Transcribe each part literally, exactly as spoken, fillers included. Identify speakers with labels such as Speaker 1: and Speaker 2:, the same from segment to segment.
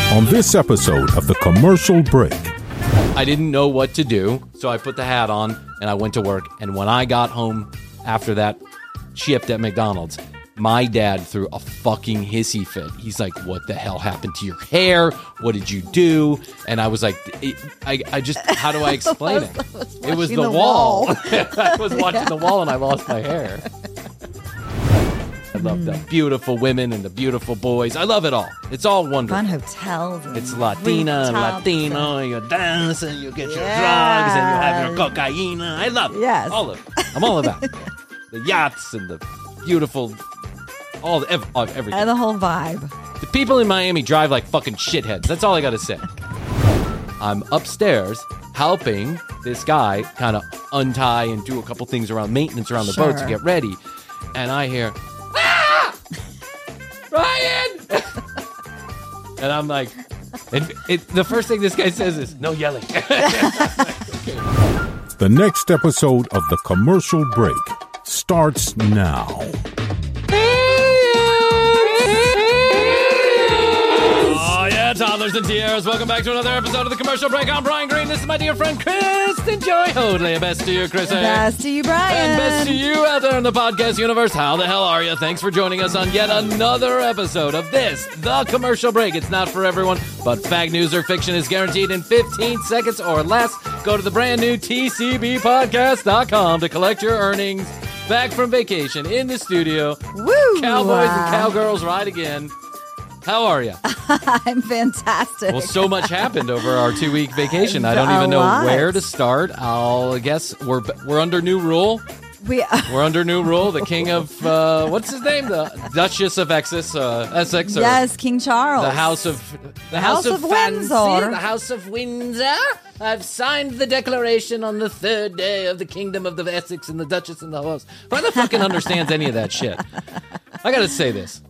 Speaker 1: On this episode of The Commercial Break.
Speaker 2: I didn't know what to do, so I put the hat on and I went to work. And when I got home after that shift at McDonald's, my dad threw a fucking hissy fit. He's like, what the hell happened to your hair? What did you do? And I was like, I, I just, how do I explain it? It was the, the wall. wall. I was watching yeah. the wall and I lost my hair. I love the beautiful women and the beautiful boys. I love it all. It's all wonderful.
Speaker 3: Fun hotels. And
Speaker 2: it's Latina and Latino. And you dance and you get your yes. drugs and you have your cocaine. I love it.
Speaker 3: Yes.
Speaker 2: All of it. I'm all about it. The yachts and the beautiful, all the, ev- everything.
Speaker 3: And the whole vibe.
Speaker 2: The people in Miami drive like fucking shitheads. That's all I got to say. I'm upstairs helping this guy kind of untie and do a couple things around maintenance around the
Speaker 3: sure.
Speaker 2: boat to get ready. And I hear, ah! Ryan! And I'm like, it, it, the first thing this guy says is, no yelling.
Speaker 1: The next episode of The Commercial Break starts now.
Speaker 2: Oh, yeah, toddlers and tiaras. Welcome back to another episode of The Commercial Break. I'm Brian Green. This is my dear friend, Kristen Joy Hoadley. Best to you, Chris.
Speaker 3: Best to you, Brian.
Speaker 2: And best to you out there in the podcast universe. How the hell are you? Thanks for joining us on yet another episode of this, The Commercial Break. It's not for everyone, but fact, news, or fiction is guaranteed in fifteen seconds or less. Go to the brand new T C B podcast dot com to collect your earnings. Back from vacation in the studio.
Speaker 3: Woo!
Speaker 2: Cowboys and cowgirls ride again. How are you?
Speaker 3: I'm fantastic.
Speaker 2: Well, so much happened over our two-week vacation. I don't even know
Speaker 3: lot.
Speaker 2: where to start. I'll guess we're we're under new rule.
Speaker 3: We are.
Speaker 2: We're under new rule. The king of, uh, what's his name? The Duchess of Essex. Uh, Essex or
Speaker 3: yes, King Charles.
Speaker 2: The House of the
Speaker 3: House,
Speaker 2: House
Speaker 3: of,
Speaker 2: of
Speaker 3: Windsor.
Speaker 2: Fancy, the House of Windsor. I've signed the declaration on the third day of the kingdom of the Essex and the Duchess and the host. Who the fucking understands any of that shit? I gotta say this.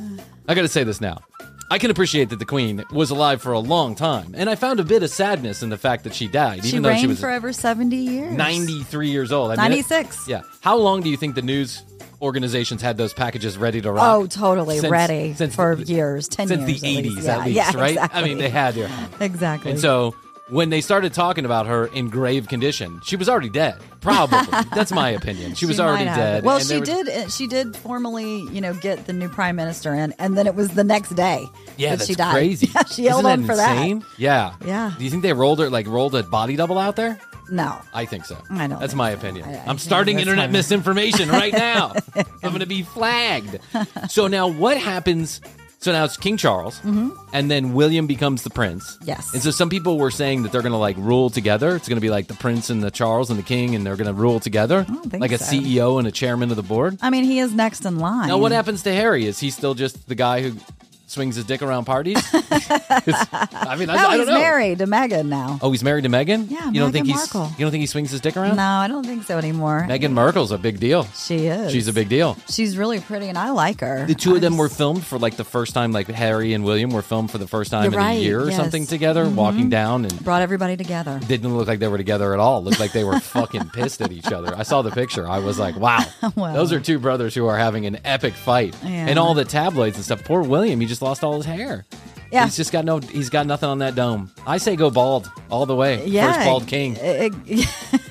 Speaker 2: I gotta say this now. I can appreciate that the Queen was alive for a long time, and I found a bit of sadness in the fact that she died,
Speaker 3: she
Speaker 2: even though she was
Speaker 3: for over seventy years.
Speaker 2: ninety-three years old. I mean,
Speaker 3: ninety-six.
Speaker 2: It, yeah. How long do you think the news organizations had those packages ready to rock?
Speaker 3: Oh, totally
Speaker 2: since,
Speaker 3: ready
Speaker 2: since
Speaker 3: for
Speaker 2: the,
Speaker 3: years, ten
Speaker 2: since
Speaker 3: years.
Speaker 2: Since the eighties,
Speaker 3: at least, yeah,
Speaker 2: at least,
Speaker 3: yeah,
Speaker 2: right?
Speaker 3: Exactly.
Speaker 2: I mean, they had to.
Speaker 3: Exactly.
Speaker 2: And so when they started talking about her in grave condition, she was already dead. Probably. That's my opinion. She, she was already dead.
Speaker 3: Well,
Speaker 2: and
Speaker 3: she
Speaker 2: were,
Speaker 3: did. She did formally, you know, get the new prime minister in, and then it was the next day.
Speaker 2: Yeah,
Speaker 3: that
Speaker 2: that's
Speaker 3: she died.
Speaker 2: crazy.
Speaker 3: Yeah, she held
Speaker 2: Isn't
Speaker 3: on
Speaker 2: that
Speaker 3: for
Speaker 2: insane?
Speaker 3: that.
Speaker 2: Yeah.
Speaker 3: Yeah.
Speaker 2: Do you think they rolled her, like rolled a body double out there?
Speaker 3: No.
Speaker 2: I think so.
Speaker 3: I don't.
Speaker 2: That's my opinion.
Speaker 3: I, I
Speaker 2: I'm starting internet misinformation right now. I'm going to be flagged. So now what happens? So now it's King Charles, mm-hmm. and then William becomes the prince.
Speaker 3: Yes.
Speaker 2: And so some people were saying that they're going to like rule together. It's going to be like the prince and the Charles and the king, and they're going to rule together.
Speaker 3: I don't think
Speaker 2: like a
Speaker 3: so.
Speaker 2: C E O and a chairman of the board.
Speaker 3: I mean, he is next in line.
Speaker 2: Now what happens to Harry? Is he still just the guy who swings his dick around parties? I mean, I,
Speaker 3: no,
Speaker 2: I don't
Speaker 3: he's
Speaker 2: know.
Speaker 3: married to Meghan now.
Speaker 2: Oh, he's married to Meghan?
Speaker 3: Yeah,
Speaker 2: you don't
Speaker 3: Meghan
Speaker 2: think he's
Speaker 3: Markle.
Speaker 2: You don't think he swings his dick around?
Speaker 3: No, I don't think so anymore.
Speaker 2: Meghan Markle's a big deal.
Speaker 3: She is.
Speaker 2: She's a big deal.
Speaker 3: She's really pretty, and I like her.
Speaker 2: The two
Speaker 3: I
Speaker 2: of them
Speaker 3: just...
Speaker 2: were filmed for like the first time, like Harry and William were filmed for the first time
Speaker 3: You're
Speaker 2: in
Speaker 3: right,
Speaker 2: a year or
Speaker 3: yes.
Speaker 2: something together,
Speaker 3: mm-hmm.
Speaker 2: walking down, and
Speaker 3: brought everybody together.
Speaker 2: Didn't look like they were together at all. Looked like they were fucking pissed at each other. I saw the picture. I was like, wow,
Speaker 3: well,
Speaker 2: those are two brothers who are having an epic fight.
Speaker 3: Yeah.
Speaker 2: And all the tabloids and stuff. Poor William, he just lost all his hair.
Speaker 3: Yeah.
Speaker 2: He's just got no. He's got nothing on that dome. I say go bald all the way.
Speaker 3: Yeah.
Speaker 2: First bald king.
Speaker 3: It, it,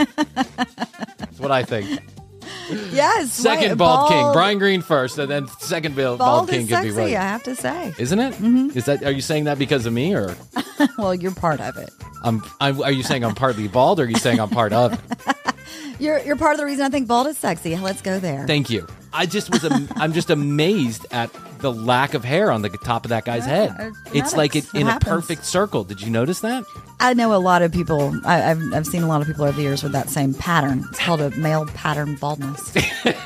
Speaker 2: That's what I think.
Speaker 3: Yes.
Speaker 2: Second
Speaker 3: right,
Speaker 2: bald,
Speaker 3: bald
Speaker 2: king. Brian Green first, and then second bald,
Speaker 3: bald
Speaker 2: king
Speaker 3: is
Speaker 2: could
Speaker 3: sexy,
Speaker 2: be right.
Speaker 3: I have to say.
Speaker 2: Isn't it? Mm-hmm. Is that? Are you saying that because of me, or?
Speaker 3: Well, you're part of it.
Speaker 2: I'm, I'm. Are you saying I'm partly bald, or are you saying I'm part of it?
Speaker 3: You're you're part of the reason I think bald is sexy. Let's go there.
Speaker 2: Thank you. I just was. Am- I'm just amazed at the lack of hair on the top of that guy's
Speaker 3: Yeah,
Speaker 2: head.
Speaker 3: it's
Speaker 2: It's like it
Speaker 3: genetics.
Speaker 2: in
Speaker 3: It
Speaker 2: a
Speaker 3: happens.
Speaker 2: perfect circle. Did you notice that?
Speaker 3: I know a lot of people. I, I've I've seen a lot of people over the years with that same pattern. It's called a male pattern baldness.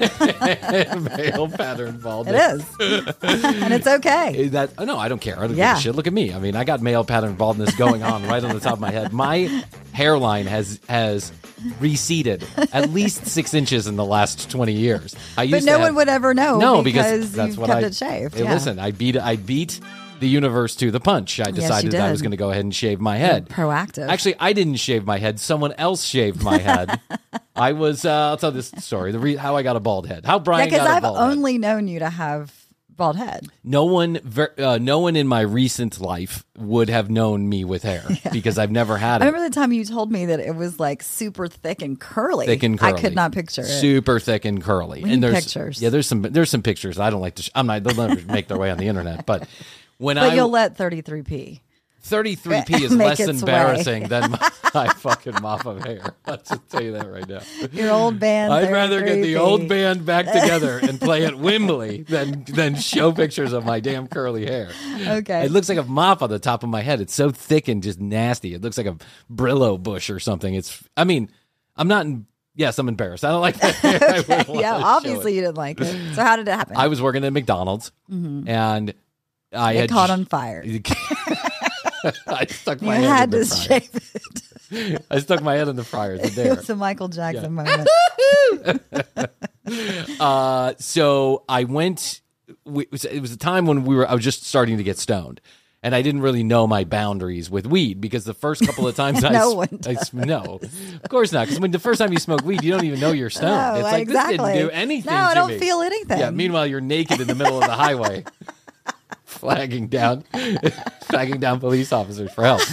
Speaker 2: Male pattern baldness.
Speaker 3: It is, and it's okay.
Speaker 2: Is that? Oh, no, I don't care. I don't
Speaker 3: Yeah.
Speaker 2: give a shit. Look at me. I mean, I got male pattern baldness going on right on the top of my head. My hairline has has receded at least six inches in the last twenty years. I used
Speaker 3: But
Speaker 2: to
Speaker 3: no
Speaker 2: have-
Speaker 3: one would ever know.
Speaker 2: No,
Speaker 3: because,
Speaker 2: because that's
Speaker 3: you
Speaker 2: what
Speaker 3: kept
Speaker 2: I
Speaker 3: it shaved.
Speaker 2: Hey,
Speaker 3: yeah.
Speaker 2: listen, I beat I beat the universe to the punch. I
Speaker 3: you
Speaker 2: decided that I
Speaker 3: did.
Speaker 2: was going to go ahead and shave my head.
Speaker 3: Proactive.
Speaker 2: Actually, I didn't shave my head. Someone else shaved my head. I was. Uh, I'll tell this story. The re- how I got a bald head. How
Speaker 3: yeah,
Speaker 2: Brian
Speaker 3: because
Speaker 2: got a
Speaker 3: I've
Speaker 2: bald head.
Speaker 3: only known you to have bald head.
Speaker 2: No one, ver- uh, no one in my recent life would have known me with hair because I've never had it.
Speaker 3: I remember the time you told me that it was like super thick and curly.
Speaker 2: Thick and curly.
Speaker 3: I could not picture it.
Speaker 2: Super thick and curly.
Speaker 3: We
Speaker 2: and
Speaker 3: need
Speaker 2: there's
Speaker 3: pictures.
Speaker 2: Yeah, there's some there's some pictures. I don't like to. Sh- I'm not. They'll never make their way on the internet. But when
Speaker 3: But
Speaker 2: I
Speaker 3: you'll let thirty-three P.
Speaker 2: thirty-three P is
Speaker 3: Make
Speaker 2: less
Speaker 3: its
Speaker 2: embarrassing
Speaker 3: way.
Speaker 2: than my, my fucking mop of hair. I'll just tell you that right now.
Speaker 3: Your old band.
Speaker 2: I'd rather get the
Speaker 3: thirty-three P.
Speaker 2: old band back together and play at Wembley than than show pictures of my damn curly hair.
Speaker 3: Okay.
Speaker 2: It looks like a mop on the top of my head. It's so thick and just nasty. It looks like a Brillo bush or something. It's. I mean, I'm not. In, yes, I'm embarrassed. I don't like that hair. I wouldn't wanna
Speaker 3: Yeah,
Speaker 2: show
Speaker 3: obviously
Speaker 2: it.
Speaker 3: you didn't like it. So how did it happen?
Speaker 2: I was working at McDonald's and I
Speaker 3: it
Speaker 2: had
Speaker 3: caught on fire. You
Speaker 2: I stuck my
Speaker 3: had
Speaker 2: head in
Speaker 3: to
Speaker 2: the fryer.
Speaker 3: shave it.
Speaker 2: I stuck my head in the fryer. It's
Speaker 3: It
Speaker 2: there.
Speaker 3: was a Michael Jackson moment.
Speaker 2: Uh, so I went. We, it was- it was a time when we were. I was just starting to get stoned, and I didn't really know my boundaries with weed because the first couple of times I,
Speaker 3: No
Speaker 2: s-
Speaker 3: one
Speaker 2: I s- no, of course not. Because when the first time you smoke weed, you don't even know you're stoned.
Speaker 3: No,
Speaker 2: it's like
Speaker 3: exactly.
Speaker 2: this didn't do anything.
Speaker 3: No, I
Speaker 2: to
Speaker 3: don't
Speaker 2: me.
Speaker 3: feel anything.
Speaker 2: Yeah. Meanwhile, you're naked in the middle of the highway, flagging down, flagging down police officers for help.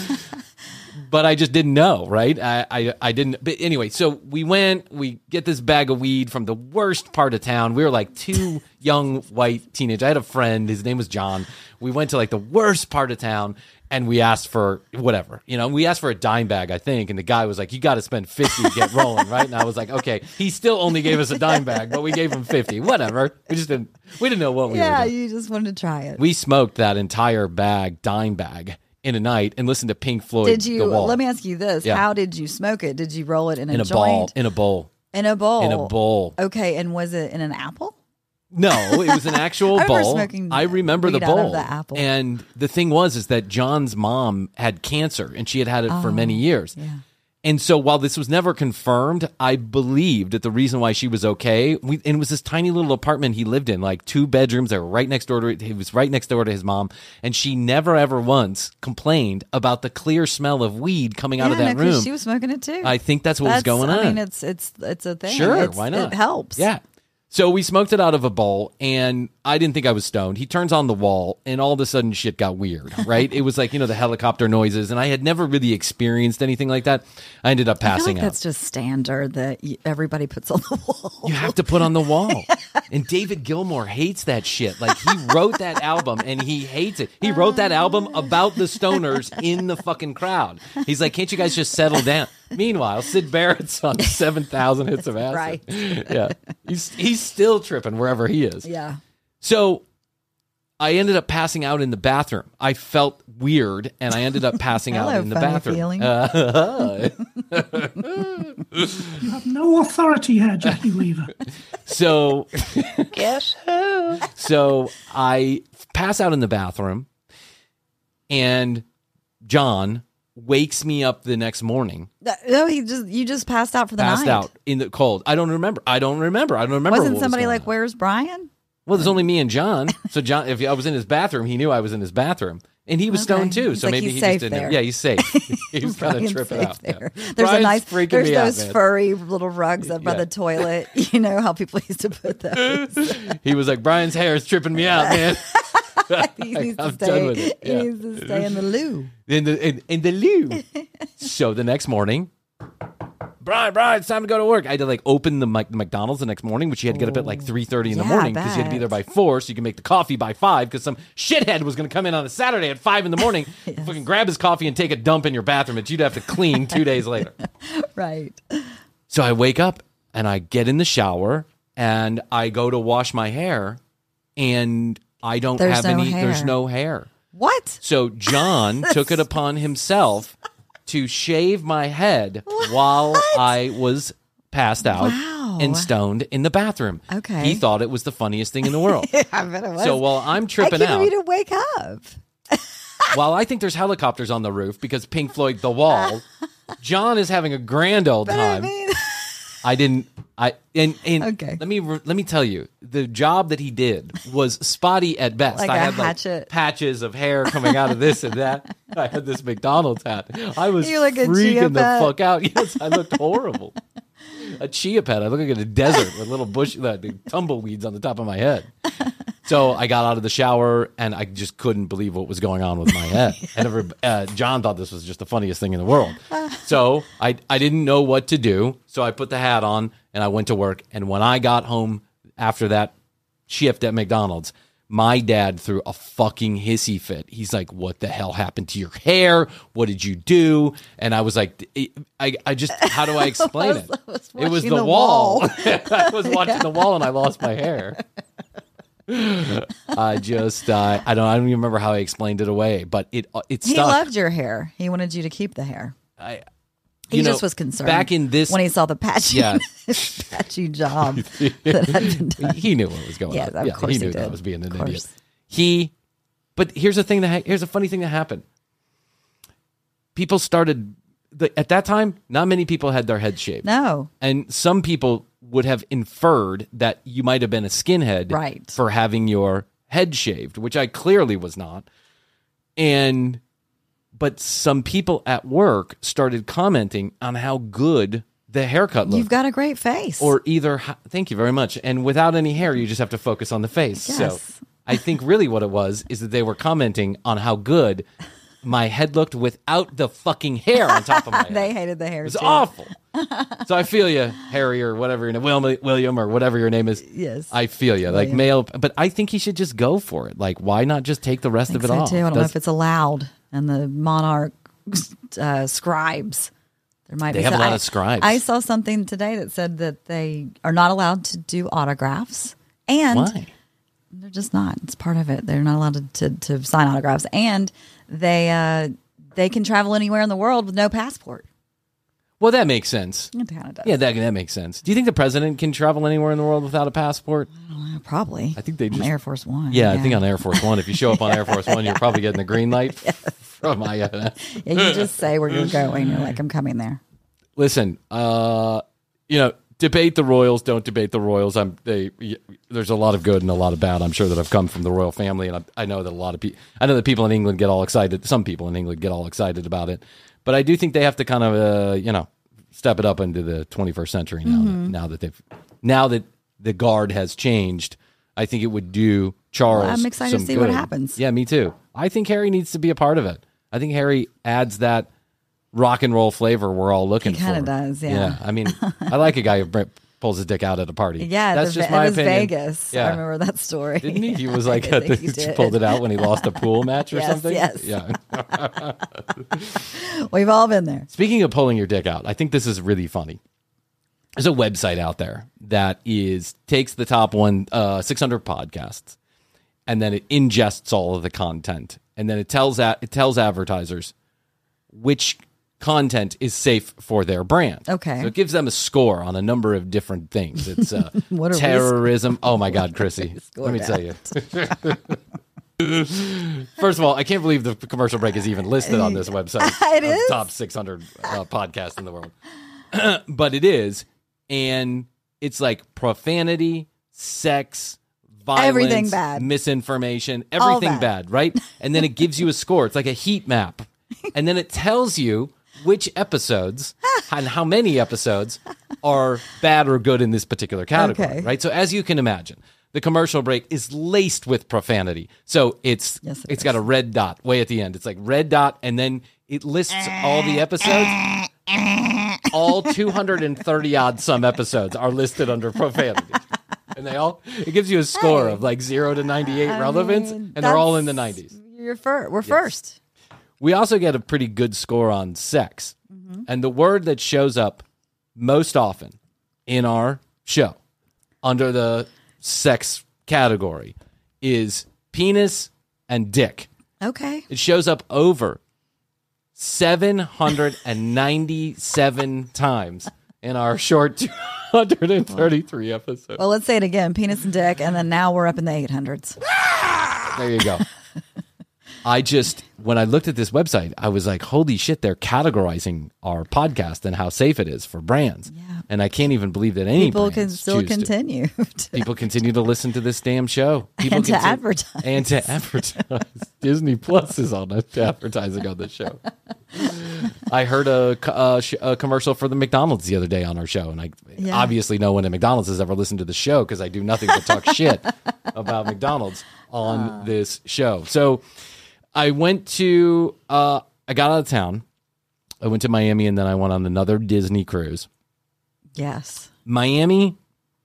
Speaker 2: But I just didn't know, right? I, I I didn't. But anyway, so we went. We get this bag of weed from the worst part of town. We were like two young white teenagers. I had a friend. His name was John. We went to like the worst part of town, and we asked for whatever. You know, we asked for a dime bag, I think, and the guy was like, "You got to spend fifty to get rolling, right?" And I was like, "Okay." He still only gave us a dime bag, but we gave him fifty. Whatever. We just didn't. We didn't know what we
Speaker 3: Yeah,
Speaker 2: were doing.
Speaker 3: you just wanted to try it.
Speaker 2: We smoked that entire bag, dime bag, in a night and listened to Pink Floyd.
Speaker 3: Did you?
Speaker 2: The Wall.
Speaker 3: Let me ask you this:
Speaker 2: Yeah.
Speaker 3: How did you smoke it? Did you roll it in a,
Speaker 2: in a
Speaker 3: joint?
Speaker 2: ball, in a bowl,
Speaker 3: In a bowl.
Speaker 2: in a bowl.
Speaker 3: Okay, and was it in an apple?
Speaker 2: No, it was an actual
Speaker 3: I remember
Speaker 2: bowl.
Speaker 3: smoking
Speaker 2: I remember the
Speaker 3: weed out of
Speaker 2: bowl.
Speaker 3: the apple.
Speaker 2: And the thing was, is that John's mom had cancer, and she had had it for many years.
Speaker 3: Oh, Yeah.
Speaker 2: And so, while this was never confirmed, I believed that the reason why she was okay, we, and it was this tiny little apartment he lived in, like two bedrooms. They were right next door to it. He was right next door to his mom, and she never ever once complained about the clear smell of weed coming out
Speaker 3: yeah,
Speaker 2: of that
Speaker 3: no, 'cause
Speaker 2: room.
Speaker 3: She was smoking it too.
Speaker 2: I think that's what was
Speaker 3: That's-
Speaker 2: going on.
Speaker 3: I mean, it's it's it's a thing.
Speaker 2: Sure,
Speaker 3: It's-
Speaker 2: why not?
Speaker 3: It helps.
Speaker 2: Yeah. So we smoked it out of a bowl, and I didn't think I was stoned. He turns on the wall, and all of a sudden shit got weird, right? It was like, you know, the helicopter noises, and I had never really experienced anything like that. I ended up
Speaker 3: I feel
Speaker 2: passing
Speaker 3: like
Speaker 2: out.
Speaker 3: that's just standard that y- everybody puts on the wall.
Speaker 2: You have to put on the wall. And David Gilmour hates that shit. Like, he wrote that album, and he hates it. He wrote that album about the stoners in the fucking crowd. He's like, can't you guys just settle down? Meanwhile, Sid Barrett's on seven thousand hits of acid.
Speaker 3: Right.
Speaker 2: Yeah. He's, he's still tripping wherever he is.
Speaker 3: Yeah.
Speaker 2: So I ended up passing out in the bathroom. I felt weird, and I ended up passing out
Speaker 3: Hello,
Speaker 2: in the
Speaker 3: funny
Speaker 2: bathroom.
Speaker 3: feeling.
Speaker 2: Uh,
Speaker 4: You have no authority here, Jackie Weaver.
Speaker 2: so,
Speaker 5: Guess who?
Speaker 2: so I pass out in the bathroom, and John wakes me up the next morning.
Speaker 3: Th- No, he just you just passed out for the
Speaker 2: Passed
Speaker 3: night.
Speaker 2: out in the cold. I don't remember. I don't remember. I don't remember.
Speaker 3: Wasn't
Speaker 2: what was
Speaker 3: somebody
Speaker 2: going
Speaker 3: like,
Speaker 2: on.
Speaker 3: "Where's Brian?"
Speaker 2: Well, there's only me and John. So John, if I was in his bathroom, he knew I was in his bathroom, and he was
Speaker 3: Okay.
Speaker 2: stoned too.
Speaker 3: He's
Speaker 2: so
Speaker 3: like,
Speaker 2: maybe
Speaker 3: he's
Speaker 2: he
Speaker 3: safe
Speaker 2: just didn't.
Speaker 3: there.
Speaker 2: Yeah, he's safe. He was kind of
Speaker 3: Brian's
Speaker 2: tripping
Speaker 3: safe
Speaker 2: out.
Speaker 3: there.
Speaker 2: Yeah.
Speaker 3: There's
Speaker 2: Brian's
Speaker 3: a nice.
Speaker 2: freaking
Speaker 3: There's
Speaker 2: me out,
Speaker 3: those
Speaker 2: man.
Speaker 3: furry little rugs up by
Speaker 2: Yeah.
Speaker 3: the toilet. You know how people used to put those.
Speaker 2: He was like, Brian's hair is tripping me out, man.
Speaker 3: He needs to
Speaker 2: I'm
Speaker 3: stay.
Speaker 2: done with it.
Speaker 3: He
Speaker 2: Yeah.
Speaker 3: needs to stay in the loo.
Speaker 2: in the in, in the loo. So the next morning, Brian, Brian, it's time to go to work. I had to like open the, Mc- the McDonald's the next morning, which you had to get up at like three thirty in the
Speaker 3: Yeah,
Speaker 2: morning because you had to be
Speaker 3: bet.
Speaker 2: there by four, so you can make the coffee by five. Because some shithead was going to come in on a Saturday at five in the morning, fucking grab his coffee and take a dump in your bathroom that you'd have to clean two days later.
Speaker 3: Right.
Speaker 2: So I wake up and I get in the shower and I go to wash my hair, and I don't
Speaker 3: There's
Speaker 2: have
Speaker 3: no
Speaker 2: any. There's
Speaker 3: hair.
Speaker 2: no hair.
Speaker 3: What?
Speaker 2: So John took it upon himself to shave my head while I was passed out
Speaker 3: Wow.
Speaker 2: and stoned in the bathroom.
Speaker 3: Okay.
Speaker 2: He thought it was the funniest thing in the world.
Speaker 3: I bet it was.
Speaker 2: So while I'm
Speaker 3: I
Speaker 2: tripping
Speaker 3: can't
Speaker 2: out,
Speaker 3: even to wake up.
Speaker 2: while I think there's helicopters on the roof because Pink Floyd The Wall, John is having a grand old
Speaker 3: But I
Speaker 2: time.
Speaker 3: mean,
Speaker 2: I didn't. I and and
Speaker 3: Okay.
Speaker 2: let me let me tell you, the job that he did was spotty at best.
Speaker 3: Like
Speaker 2: I
Speaker 3: a
Speaker 2: had
Speaker 3: hatchet.
Speaker 2: like patches of hair coming out of this and that. I had this McDonald's hat. I was
Speaker 3: You're like a chia
Speaker 2: freaking the
Speaker 3: pet.
Speaker 2: fuck out. Yes, I looked horrible. A chia pet. I look like in a desert with little bush, uh, the tumbleweeds on the top of my head. So I got out of the shower and I just couldn't believe what was going on with my head. And every, uh, John thought this was just the funniest thing in the world. So I I didn't know what to do. So I put the hat on and I went to work. And when I got home after that shift at McDonald's, my dad threw a fucking hissy fit. He's like, "What the hell happened to your hair? What did you do?" And I was like, I, I just, how do I explain it?
Speaker 3: I was
Speaker 2: It was
Speaker 3: watching
Speaker 2: the,
Speaker 3: the
Speaker 2: wall.
Speaker 3: wall.
Speaker 2: I was watching the wall and I lost my hair. I just, uh, I don't, I don't even remember how I explained it away, but it, it stuck.
Speaker 3: He loved your hair. He wanted you to keep the hair.
Speaker 2: I,
Speaker 3: He
Speaker 2: you know,
Speaker 3: just was concerned
Speaker 2: back in this
Speaker 3: when he saw the patchy,
Speaker 2: Yeah.
Speaker 3: patchy job that had been done.
Speaker 2: He knew what was going
Speaker 3: Yeah,
Speaker 2: on.
Speaker 3: of course
Speaker 2: he
Speaker 3: he
Speaker 2: knew that
Speaker 3: did.
Speaker 2: I was being an
Speaker 3: Of
Speaker 2: idiot.
Speaker 3: course.
Speaker 2: He, but here's the thing that ha- here's a funny thing that happened. People started the, at that time. Not many people had their heads shaved.
Speaker 3: No,
Speaker 2: And some people would have inferred that you might have been a skinhead
Speaker 3: Right.
Speaker 2: for having your head shaved, which I clearly was not. And but some people at work started commenting on how good the haircut looked.
Speaker 3: you've got a great face.
Speaker 2: Or either, thank you very much. And without any hair, you just have to focus on the face.
Speaker 3: Yes.
Speaker 2: So I think really what it was is that they were commenting on how good my head looked without the fucking hair on top of my head.
Speaker 3: they hated the hair.
Speaker 2: It was
Speaker 3: too.
Speaker 2: awful. So I feel you, Harry, or whatever your name, William, William, or whatever your name is.
Speaker 3: Yes.
Speaker 2: I feel you, like
Speaker 3: William.
Speaker 2: male. But I think he should just go for it. Like, why not just take the rest
Speaker 3: I think
Speaker 2: of it
Speaker 3: so
Speaker 2: off?
Speaker 3: too. I don't know
Speaker 2: Does-
Speaker 3: if it's allowed, and the monarch uh, scribes. There might
Speaker 2: They
Speaker 3: be
Speaker 2: have a
Speaker 3: some-
Speaker 2: lot
Speaker 3: I-
Speaker 2: of scribes.
Speaker 3: I saw something today that said that they are not allowed to do autographs, and
Speaker 2: Why?
Speaker 3: they're just not. It's part of it. They're not allowed to to, to sign autographs, and they uh, they can travel anywhere in the world with no passport.
Speaker 2: Well, that makes sense.
Speaker 3: It kind of does.
Speaker 2: Yeah, that that makes sense. Do you think the president can travel anywhere in the world without a passport?
Speaker 3: Uh, probably.
Speaker 2: I think they
Speaker 3: On
Speaker 2: just-
Speaker 3: Air Force One.
Speaker 2: Yeah, I think on Air Force One, if you show up on Air Force One, you're probably getting the green light from I S S.
Speaker 3: Yeah, you just say where you're going. You're like, I'm coming there.
Speaker 2: Listen, uh, you know, debate the royals. Don't debate the royals. I'm they. y- There's a lot of good and a lot of bad. I'm sure that have come from the royal family, and I, I know that a lot of people. I know that people in England get all excited. Some people in England get all excited about it, but I do think they have to kind of, uh, you know, step it up into the twenty-first century now.
Speaker 3: Mm-hmm.
Speaker 2: That, now that they've, now that the guard has changed, I think it would do Charles.
Speaker 3: Well, I'm excited to
Speaker 2: some
Speaker 3: see what
Speaker 2: good.
Speaker 3: happens.
Speaker 2: Yeah, me too. I think Harry needs to be a part of it. I think Harry adds that rock and roll flavor we're all looking
Speaker 3: He kinda
Speaker 2: for.
Speaker 3: does, yeah.
Speaker 2: Yeah, I mean, I like a guy who br- pulls his dick out at a party.
Speaker 3: Yeah,
Speaker 2: that's
Speaker 3: the,
Speaker 2: just
Speaker 3: it
Speaker 2: my
Speaker 3: was
Speaker 2: opinion.
Speaker 3: Vegas.
Speaker 2: Yeah.
Speaker 3: I remember that story.
Speaker 2: Didn't he? He was like,
Speaker 3: I
Speaker 2: at the,
Speaker 3: think he did.
Speaker 2: pulled it out when he lost a pool match or
Speaker 3: Yes,
Speaker 2: something.
Speaker 3: yes.
Speaker 2: Yeah.
Speaker 3: We've all been there.
Speaker 2: Speaking of pulling your dick out, I think this is really funny. There's a website out there that is takes the top one uh, six hundred podcasts, and then it ingests all of the content, and then it tells a- it tells advertisers which content is safe for their brand.
Speaker 3: Okay.
Speaker 2: So it gives them a score on a number of different things. It's uh,
Speaker 3: What are we
Speaker 2: terrorism. Oh my God, Chrissy.
Speaker 3: scored
Speaker 2: Let me tell you. First of all, I can't believe the commercial break is even listed on this website.
Speaker 3: It
Speaker 2: of
Speaker 3: is?
Speaker 2: top six hundred uh, podcasts in the world. But it is. And it's like profanity, sex, violence,
Speaker 3: Everything bad.
Speaker 2: misinformation,
Speaker 3: All
Speaker 2: everything
Speaker 3: bad.
Speaker 2: bad, right? And then it gives you a score. It's like a heat map. And then it tells you which episodes and how many episodes are bad or good in this particular category,
Speaker 3: Okay.
Speaker 2: right? So as you can imagine, the commercial break is laced with profanity. So it's
Speaker 3: Yes, it
Speaker 2: it's
Speaker 3: is.
Speaker 2: got a red dot way at the end. It's like red dot, and then it lists all the episodes. All two hundred thirty odd some episodes are listed under profanity. And they all it gives you a score of like zero to ninety-eight
Speaker 3: I
Speaker 2: relevance,
Speaker 3: mean,
Speaker 2: and they're all in the
Speaker 3: that's-
Speaker 2: nineties.
Speaker 3: You're fir- We're first.
Speaker 2: We also get a pretty good score on sex.
Speaker 3: Mm-hmm.
Speaker 2: And the word that shows up most often in our show under the sex category is penis and dick.
Speaker 3: Okay.
Speaker 2: It shows up over seven hundred ninety-seven times in our short two hundred thirty-three episodes.
Speaker 3: Well, let's say it again. Penis and dick, and then now we're up in the eight hundreds.
Speaker 2: There you go. I just, when I looked at this website, I was like, holy shit, they're categorizing our podcast and how safe it is for brands. Yeah. And I can't even believe that any
Speaker 3: people can
Speaker 2: brands
Speaker 3: still
Speaker 2: choose
Speaker 3: continue.
Speaker 2: To.
Speaker 3: To
Speaker 2: People continue to listen to this damn show. People
Speaker 3: and to
Speaker 2: continue,
Speaker 3: advertise.
Speaker 2: And to advertise. Disney Plus is on advertising on the show. I heard a, a, a commercial for the McDonald's the other day on our show, and I yeah. obviously no one at McDonald's has ever listened to the show because I do nothing but talk shit about McDonald's on uh. this show. So I went to, uh, I got out of town. I went to Miami, and then I went on another Disney cruise.
Speaker 3: Yes.
Speaker 2: Miami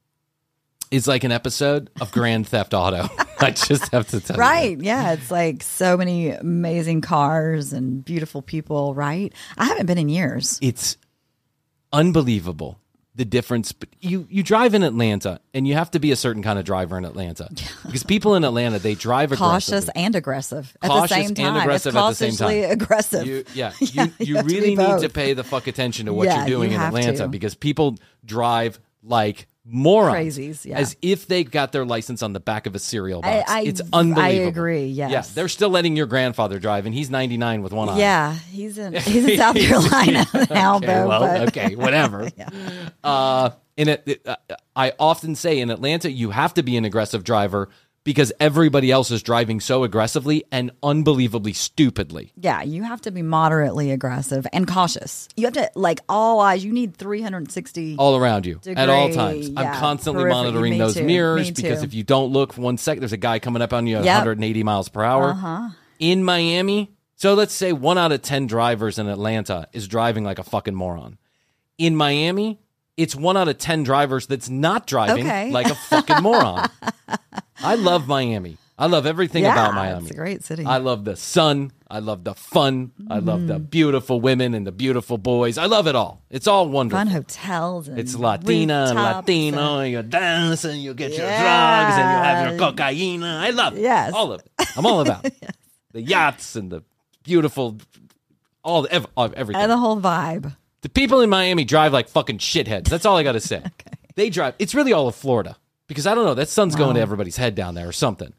Speaker 2: is like an episode of Grand Theft Auto. I just have to tell
Speaker 3: right.
Speaker 2: you. Right.
Speaker 3: Yeah. It's like so many amazing cars and beautiful people, right? I haven't been in years.
Speaker 2: It's unbelievable. The difference. But you, you drive in Atlanta, and you have to be a certain kind of driver in Atlanta. Because people in Atlanta, they drive aggressively.
Speaker 3: Cautious and aggressive at
Speaker 2: Cautious
Speaker 3: the same time.
Speaker 2: and aggressive
Speaker 3: it's
Speaker 2: at the same time.
Speaker 3: aggressive.
Speaker 2: You, yeah.
Speaker 3: yeah.
Speaker 2: You, you,
Speaker 3: you
Speaker 2: really
Speaker 3: to
Speaker 2: need to pay the fuck attention to what
Speaker 3: yeah,
Speaker 2: you're doing
Speaker 3: you
Speaker 2: in Atlanta
Speaker 3: to.
Speaker 2: because people drive like morons.
Speaker 3: Crazies, yeah.
Speaker 2: As if they got their license on the back of a cereal box.
Speaker 3: I, I,
Speaker 2: it's unbelievable.
Speaker 3: I agree, yes.
Speaker 2: Yeah, they're still letting your grandfather drive, and he's ninety-nine with one eye.
Speaker 3: Yeah, he's in he's in South Carolina now,
Speaker 2: okay,
Speaker 3: though.
Speaker 2: Well,
Speaker 3: but.
Speaker 2: okay, whatever.
Speaker 3: yeah.
Speaker 2: uh, in it, it, uh, I often say in Atlanta, you have to be an aggressive driver because everybody else is driving so aggressively and unbelievably stupidly.
Speaker 3: Yeah, you have to be moderately aggressive and cautious. You have to, like, all eyes, you need three hundred sixty
Speaker 2: all around you
Speaker 3: degree,
Speaker 2: at all times.
Speaker 3: yeah,
Speaker 2: I'm constantly
Speaker 3: periphery.
Speaker 2: monitoring
Speaker 3: Me
Speaker 2: those
Speaker 3: too.
Speaker 2: mirrors
Speaker 3: Me
Speaker 2: because
Speaker 3: too.
Speaker 2: if you don't look for one second, there's a guy coming up on you at
Speaker 3: Yep.
Speaker 2: one hundred eighty miles per hour.
Speaker 3: Uh-huh.
Speaker 2: In Miami, so let's say one out of ten drivers in Atlanta is driving like a fucking moron. In Miami, it's one out of ten drivers that's not driving
Speaker 3: Okay.
Speaker 2: like a fucking moron. I love Miami. I love everything
Speaker 3: yeah,
Speaker 2: about Miami.
Speaker 3: It's a great city.
Speaker 2: I love the sun. I love the fun.
Speaker 3: Mm.
Speaker 2: I love the beautiful women and the beautiful boys. I love it all. It's all wonderful.
Speaker 3: Fun hotels. And
Speaker 2: It's Latina and
Speaker 3: rooftops
Speaker 2: Latino.
Speaker 3: and-
Speaker 2: You dance and you get your
Speaker 3: Yeah.
Speaker 2: drugs and you have your cocaine. I love it.
Speaker 3: Yes.
Speaker 2: All of it. I'm all about it. yes. The yachts and the beautiful, all ev- everything.
Speaker 3: And the whole vibe.
Speaker 2: The people in Miami drive like fucking shitheads. That's all I got to say.
Speaker 3: Okay.
Speaker 2: They drive. It's really all of Florida because I don't know. That sun's
Speaker 3: Wow.
Speaker 2: going to everybody's head down there or something.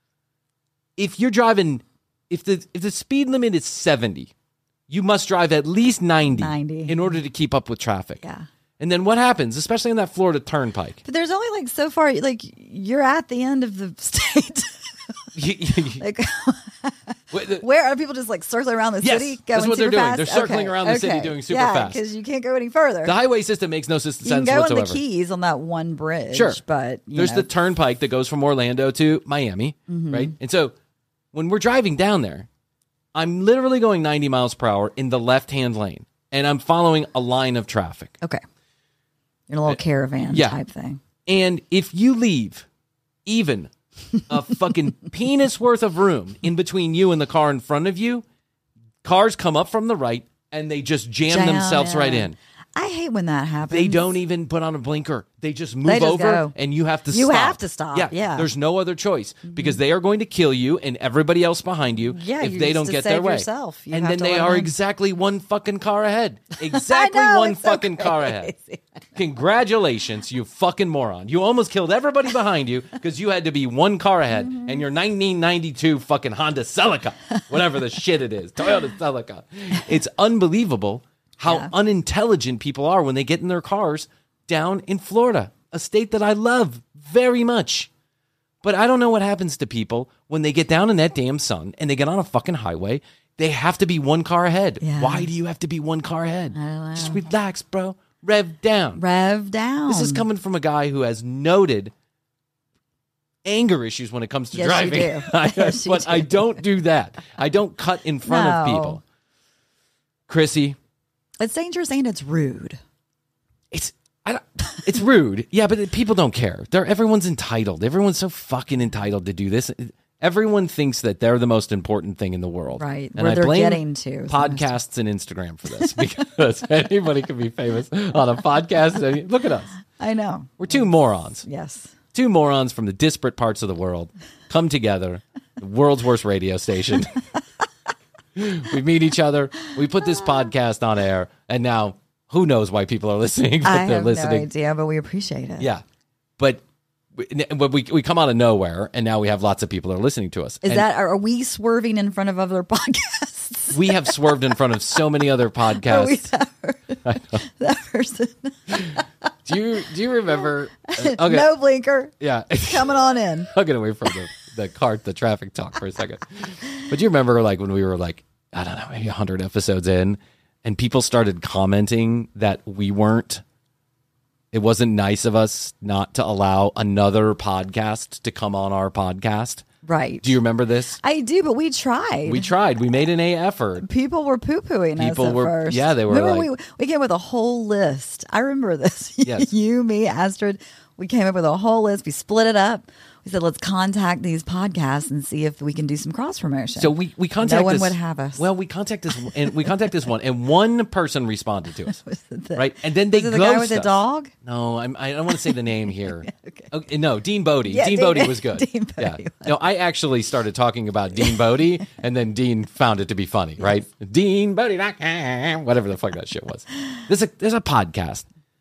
Speaker 2: If you're driving, if the if the speed limit is seventy, you must drive at least ninety,
Speaker 3: ninety.
Speaker 2: in order to keep up with traffic.
Speaker 3: Yeah.
Speaker 2: And then what happens, especially in that Florida turnpike?
Speaker 3: But there's only like so far, like you're at the end of the state.
Speaker 2: You- you- you-
Speaker 3: like,
Speaker 2: Wait, the-
Speaker 3: where are people just like circling around the
Speaker 2: Yes,
Speaker 3: city?
Speaker 2: that's
Speaker 3: Going
Speaker 2: what they're
Speaker 3: super
Speaker 2: doing.
Speaker 3: fast?
Speaker 2: They're circling
Speaker 3: Okay,
Speaker 2: around the city
Speaker 3: okay.
Speaker 2: doing super
Speaker 3: yeah,
Speaker 2: fast.
Speaker 3: because you can't go any further.
Speaker 2: the highway system makes no sense
Speaker 3: you can
Speaker 2: sense
Speaker 3: go
Speaker 2: whatsoever.
Speaker 3: in the Keys on that one bridge.
Speaker 2: Sure.
Speaker 3: But you
Speaker 2: There's
Speaker 3: know,
Speaker 2: the turnpike that goes from Orlando to Miami,
Speaker 3: Mm-hmm.
Speaker 2: right? And so when we're driving down there, I'm literally going ninety miles per hour in the left-hand lane, and I'm following a line of traffic.
Speaker 3: okay. In a little caravan
Speaker 2: yeah.
Speaker 3: type thing.
Speaker 2: And if you leave even a fucking penis worth of room in between you and the car in front of you, cars come up from the right and they just jam,
Speaker 3: Jam
Speaker 2: themselves right
Speaker 3: in.
Speaker 2: in.
Speaker 3: I hate when that happens.
Speaker 2: They don't even put on a blinker. They just move
Speaker 3: They just
Speaker 2: over
Speaker 3: go.
Speaker 2: and you have to
Speaker 3: You
Speaker 2: stop.
Speaker 3: have to stop, yeah. Mm-hmm.
Speaker 2: There's no other choice because they are going to kill you and everybody else behind you
Speaker 3: Yeah,
Speaker 2: if
Speaker 3: you
Speaker 2: they
Speaker 3: just
Speaker 2: don't
Speaker 3: to
Speaker 2: get
Speaker 3: save
Speaker 2: their way.
Speaker 3: yourself. You
Speaker 2: and
Speaker 3: have
Speaker 2: then
Speaker 3: to
Speaker 2: they
Speaker 3: let
Speaker 2: are
Speaker 3: them in.
Speaker 2: exactly one fucking car ahead. Exactly
Speaker 3: I know,
Speaker 2: one
Speaker 3: it's so
Speaker 2: fucking car ahead.
Speaker 3: crazy.
Speaker 2: Congratulations, you fucking moron. You almost killed everybody behind you because you had to be one car ahead
Speaker 3: Mm-hmm.
Speaker 2: and your nineteen ninety-two fucking Honda Celica, whatever the shit it is, Toyota Celica. It's unbelievable how
Speaker 3: Yeah.
Speaker 2: unintelligent people are when they get in their cars down in Florida, a state that I love very much. But I don't know what happens to people when they get down in that damn sun and they get on a fucking highway. They have to be one car ahead.
Speaker 3: Yeah.
Speaker 2: Why do you have to be one car ahead?
Speaker 3: I don't know.
Speaker 2: Just relax, bro. Rev down.
Speaker 3: Rev down.
Speaker 2: This is coming from a guy who has noted anger issues when it comes to
Speaker 3: Yes, you
Speaker 2: driving.
Speaker 3: do.
Speaker 2: I-
Speaker 3: Yes, you
Speaker 2: but
Speaker 3: do.
Speaker 2: I don't do that. I don't cut in front of
Speaker 3: No.
Speaker 2: people. Chrissy,
Speaker 3: It's dangerous and it's rude.
Speaker 2: it's I don't, it's rude. Yeah, but people don't care. They're everyone's entitled. Everyone's so fucking entitled to do this. Everyone thinks that they're the most important thing in the world.
Speaker 3: Right,
Speaker 2: And
Speaker 3: where
Speaker 2: I
Speaker 3: they're
Speaker 2: blame
Speaker 3: getting to is the most-
Speaker 2: podcasts and Instagram for this because anybody can be famous on a podcast. I mean, look at us.
Speaker 3: I know.
Speaker 2: We're two morons.
Speaker 3: Yes.
Speaker 2: Two morons from the disparate parts of the world come together, the world's worst radio station. We meet each other. We put this podcast on air, and now who knows why people are listening? But
Speaker 3: I
Speaker 2: they're
Speaker 3: have
Speaker 2: listening.
Speaker 3: no idea, but we appreciate it.
Speaker 2: Yeah, but but we we come out of nowhere, and now we have lots of people that are listening to us.
Speaker 3: Is
Speaker 2: And
Speaker 3: that are we swerving in front of other podcasts?
Speaker 2: we have swerved in front of so many other
Speaker 3: Are we
Speaker 2: podcasts.
Speaker 3: that, that person?
Speaker 2: Do you do you remember? uh, okay,
Speaker 3: No blinker.
Speaker 2: yeah.
Speaker 3: Coming on in.
Speaker 2: I'll get away from the, the cart, the traffic talk for a second. But you remember, like, when we were like, I don't know, maybe one hundred episodes in, and people started commenting that we weren't, it wasn't nice of us not to allow another podcast to come on our podcast.
Speaker 3: Right.
Speaker 2: Do you remember this?
Speaker 3: I do, but we tried.
Speaker 2: We tried. We made an A effort.
Speaker 3: People were poo-pooing us
Speaker 2: People
Speaker 3: at
Speaker 2: were-
Speaker 3: first.
Speaker 2: yeah, they were
Speaker 3: Remember
Speaker 2: like-
Speaker 3: we, we came with a whole list. I remember this.
Speaker 2: Yes.
Speaker 3: You, me, Astrid. We came up with a whole list. We split it up. We said, let's contact these podcasts and see if we can do some cross promotion.
Speaker 2: So we we contacted.
Speaker 3: No one
Speaker 2: this,
Speaker 3: would have us.
Speaker 2: Well, we contacted this, and we contacted this one, and one person responded to us,
Speaker 3: the-
Speaker 2: right? And then they
Speaker 3: Was it the
Speaker 2: ghost
Speaker 3: guy with the
Speaker 2: us.
Speaker 3: dog?
Speaker 2: No, I'm, I don't want to say the name here. okay. No, Dean Bodie.
Speaker 3: Yeah,
Speaker 2: Dean
Speaker 3: Dean-
Speaker 2: Bodie was good.
Speaker 3: Dean
Speaker 2: yeah.
Speaker 3: Bodie was.
Speaker 2: No, I actually started talking about Dean Bodie, and then Dean found it to be funny, right? Dean Bodie, whatever the fuck that shit was. There's a there's a podcast,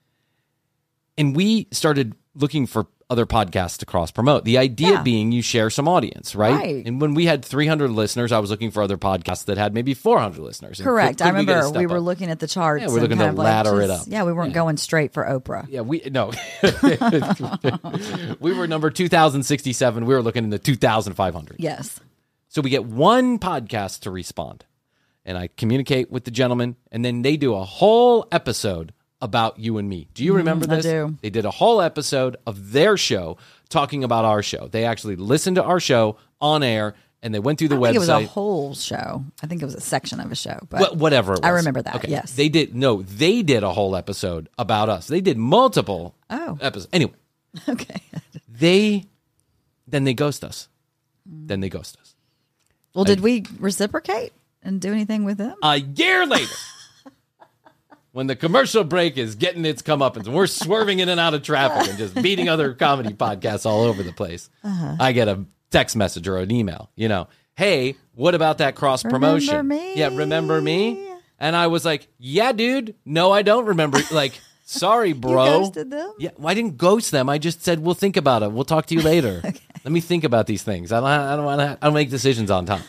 Speaker 2: and we started looking for other podcasts to cross promote. The idea
Speaker 3: Yeah.
Speaker 2: being you share some audience, right?
Speaker 3: Right.
Speaker 2: And when we had three hundred listeners, I was looking for other podcasts that had maybe four hundred listeners. And
Speaker 3: Correct.
Speaker 2: could-
Speaker 3: I
Speaker 2: could we get a
Speaker 3: remember
Speaker 2: step
Speaker 3: we were
Speaker 2: up?
Speaker 3: looking at the charts.
Speaker 2: Yeah, we're
Speaker 3: and
Speaker 2: looking
Speaker 3: kind
Speaker 2: to
Speaker 3: of like
Speaker 2: ladder it
Speaker 3: just-
Speaker 2: up.
Speaker 3: Yeah, we weren't going straight for Oprah.
Speaker 2: Yeah, we no, we were number two thousand sixty-seven. We were looking in the two thousand five hundred.
Speaker 3: Yes.
Speaker 2: So we get one podcast to respond, and I communicate with the gentleman, and then they do a whole episode about you and me. Do you remember
Speaker 3: I
Speaker 2: this?
Speaker 3: do.
Speaker 2: They did a whole episode of their show talking about our show. They actually listened to our show on air, and they went through the
Speaker 3: I think
Speaker 2: website.
Speaker 3: it was a whole show. I think it was a section of a show. But
Speaker 2: Wha- whatever it was.
Speaker 3: I remember that,
Speaker 2: Okay.
Speaker 3: yes.
Speaker 2: They did no, they did a whole episode about us. They did multiple
Speaker 3: Oh.
Speaker 2: episodes. Anyway,
Speaker 3: Okay.
Speaker 2: they then they ghost us. Then they ghost us.
Speaker 3: Well, did we reciprocate and do anything with them?
Speaker 2: A year later, when the commercial break is getting its comeuppance and we're swerving in and out of traffic and just beating other comedy podcasts all over the place,
Speaker 3: Uh-huh.
Speaker 2: I get a text message or an email, you know, hey, what about that cross promotion?
Speaker 3: Remember me?
Speaker 2: Yeah, remember me? And I was like, yeah, dude. No, I don't remember. Like, sorry, bro.
Speaker 3: ghosted them?
Speaker 2: Yeah, well, I didn't ghost them. I just said, we'll think about it. We'll talk to you later. okay. Let me think about these things. I don't, I don't want to, I don't make decisions on time.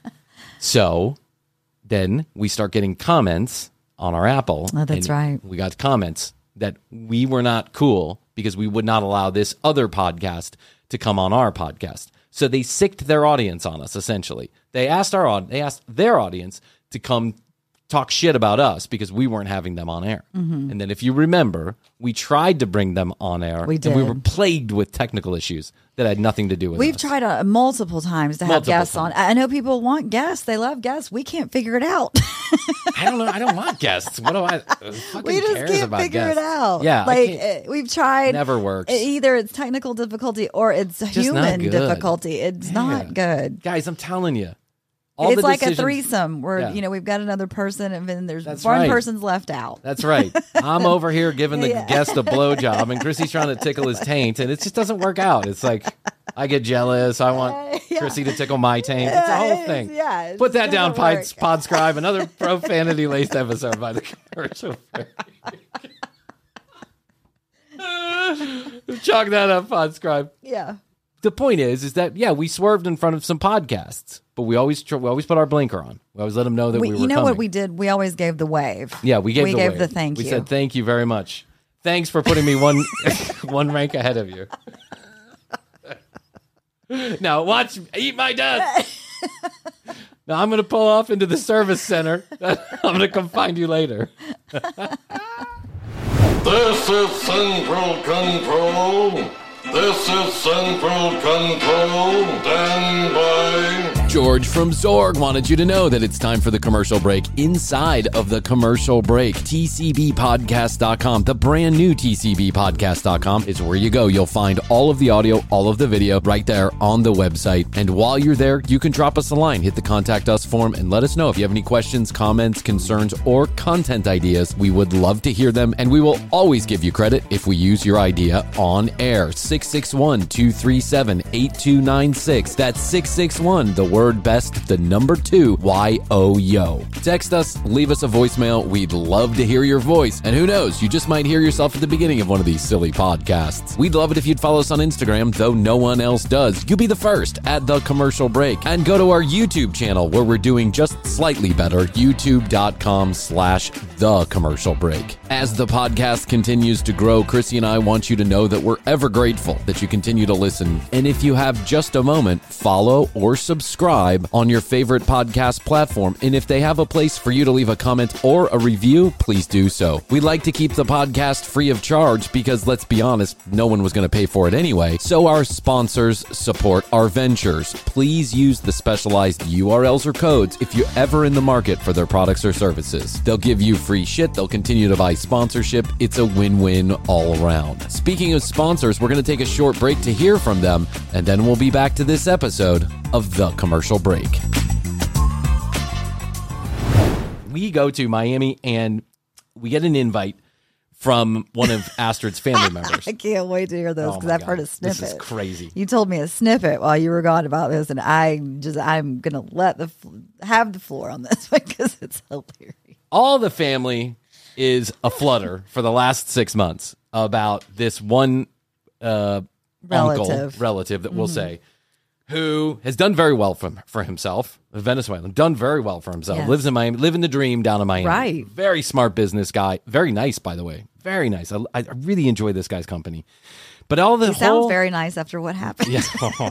Speaker 2: So then we start getting comments on our Apple.
Speaker 3: Oh, that's
Speaker 2: and
Speaker 3: right.
Speaker 2: We got comments that we were not cool because we would not allow this other podcast to come on our podcast. So they sicked their audience on us, essentially. They asked our aud- they asked their audience to come talk shit about us because we weren't having them on air.
Speaker 3: Mm-hmm.
Speaker 2: And then if you remember, we tried to bring them on air.
Speaker 3: We
Speaker 2: And we
Speaker 3: did.
Speaker 2: were plagued with technical issues that had nothing to do with
Speaker 3: We've
Speaker 2: us.
Speaker 3: tried uh, multiple times to have
Speaker 2: Multiple
Speaker 3: guests
Speaker 2: times.
Speaker 3: on. I know people want guests. They love guests. We can't figure it out.
Speaker 2: I don't know. I don't want guests. What do I? Who fucking
Speaker 3: we just
Speaker 2: cares
Speaker 3: can't
Speaker 2: about
Speaker 3: figure
Speaker 2: guests?
Speaker 3: it out.
Speaker 2: Yeah, I
Speaker 3: like
Speaker 2: can't-
Speaker 3: uh, we've tried.
Speaker 2: Never works.
Speaker 3: Uh, Either it's technical difficulty or it's
Speaker 2: not
Speaker 3: human
Speaker 2: good.
Speaker 3: difficulty. It's
Speaker 2: Yeah.
Speaker 3: not good.
Speaker 2: Guys, I'm telling you. All
Speaker 3: It's
Speaker 2: the
Speaker 3: like
Speaker 2: decisions-
Speaker 3: a threesome where
Speaker 2: Yeah.
Speaker 3: you know we've got another person and then there's
Speaker 2: That's
Speaker 3: one
Speaker 2: right.
Speaker 3: person's left out.
Speaker 2: That's right. I'm over here giving the
Speaker 3: Yeah.
Speaker 2: guest a blowjob, and Chrissy's trying to tickle his taint, and it just doesn't work out. It's like I get jealous. I want
Speaker 3: Yeah.
Speaker 2: Chrissy to tickle my taint. It's a
Speaker 3: Yeah,
Speaker 2: whole
Speaker 3: it's-
Speaker 2: thing.
Speaker 3: yeah, it
Speaker 2: Put that down,
Speaker 3: doesn't
Speaker 2: Pod,
Speaker 3: work.
Speaker 2: Podscribe. Another profanity laced episode by the commercial break. Chalk that up, Podscribe.
Speaker 3: Yeah.
Speaker 2: The point is, is that yeah, we swerved in front of some podcasts, but we always tr- we always put our blinker on. We always let them know that we,
Speaker 3: We,
Speaker 2: were
Speaker 3: you know
Speaker 2: coming.
Speaker 3: what we did? We always gave the wave.
Speaker 2: Yeah, we gave
Speaker 3: we
Speaker 2: the
Speaker 3: gave
Speaker 2: wave.
Speaker 3: the thank
Speaker 2: we
Speaker 3: you.
Speaker 2: said thank you very much. Thanks for putting me one one rank ahead of you. Now watch eat my dust. Now I'm gonna pull off into the service center. I'm gonna come find you later.
Speaker 6: This is Central Control. This is Central Control. Stand by.
Speaker 2: George from Zorg wanted you to know that it's time for the commercial break inside of the commercial break. T C B podcast dot com, the brand new T C B podcast dot com is where you go. You'll find all of the audio, all of the video right there on the website. And while you're there, you can drop us a line, hit the contact us form, and let us know if you have any questions, comments, concerns, or content ideas. We would love to hear them, and we will always give you credit if we use your idea on air. six six one, two three seven, eight two nine six. That's six six one, the word word best, the number two, Y O Y O. Text us, leave us a voicemail. We'd love to hear your voice. And who knows, you just might hear yourself at the beginning of one of these silly podcasts. We'd love it if you'd follow us on Instagram, though no one else does. You be the first at The Commercial Break. And go to our YouTube channel where we're doing just slightly better, youtube.com slash The Commercial Break. As the podcast continues to grow, Chrissy and I want you to know that we're ever grateful that you continue to listen. And if you have just a moment, follow or subscribe on your favorite podcast platform. And if they have a place for you to leave a comment or a review, please do so. We like to keep the podcast free of charge because, let's be honest, no one was going to pay for it anyway. So our sponsors support our ventures. Please use the specialized U R Ls or codes if you're ever in the market for their products or services. They'll give you free shit. They'll continue to buy sponsorship. It's a win-win all around. Speaking of sponsors, we're going to take a short break to hear from them, and then we'll be back to this episode of The Commercial Break. We go to Miami and we get an invite from one of Astrid's family members.
Speaker 3: I can't wait to hear this
Speaker 2: Oh
Speaker 3: because
Speaker 2: my
Speaker 3: I've
Speaker 2: God.
Speaker 3: heard a snippet.
Speaker 2: This is crazy.
Speaker 3: You told me a snippet while you were gone about this, and I just I'm gonna let the f- have the floor on this one because it's hilarious.
Speaker 2: All the family is a flutter for the last six months about this one uh, uncle,
Speaker 3: Relative.
Speaker 2: relative that we'll say, who has done very well for, for himself, a Venezuelan, done very well for himself,
Speaker 3: Yes.
Speaker 2: lives in Miami, living the dream down in Miami.
Speaker 3: Right.
Speaker 2: Very smart business guy. Very nice, by the way. Very nice. I, I really enjoy this guy's company. But all the
Speaker 3: He
Speaker 2: whole...
Speaker 3: sounds very nice after what happened.
Speaker 2: Yeah.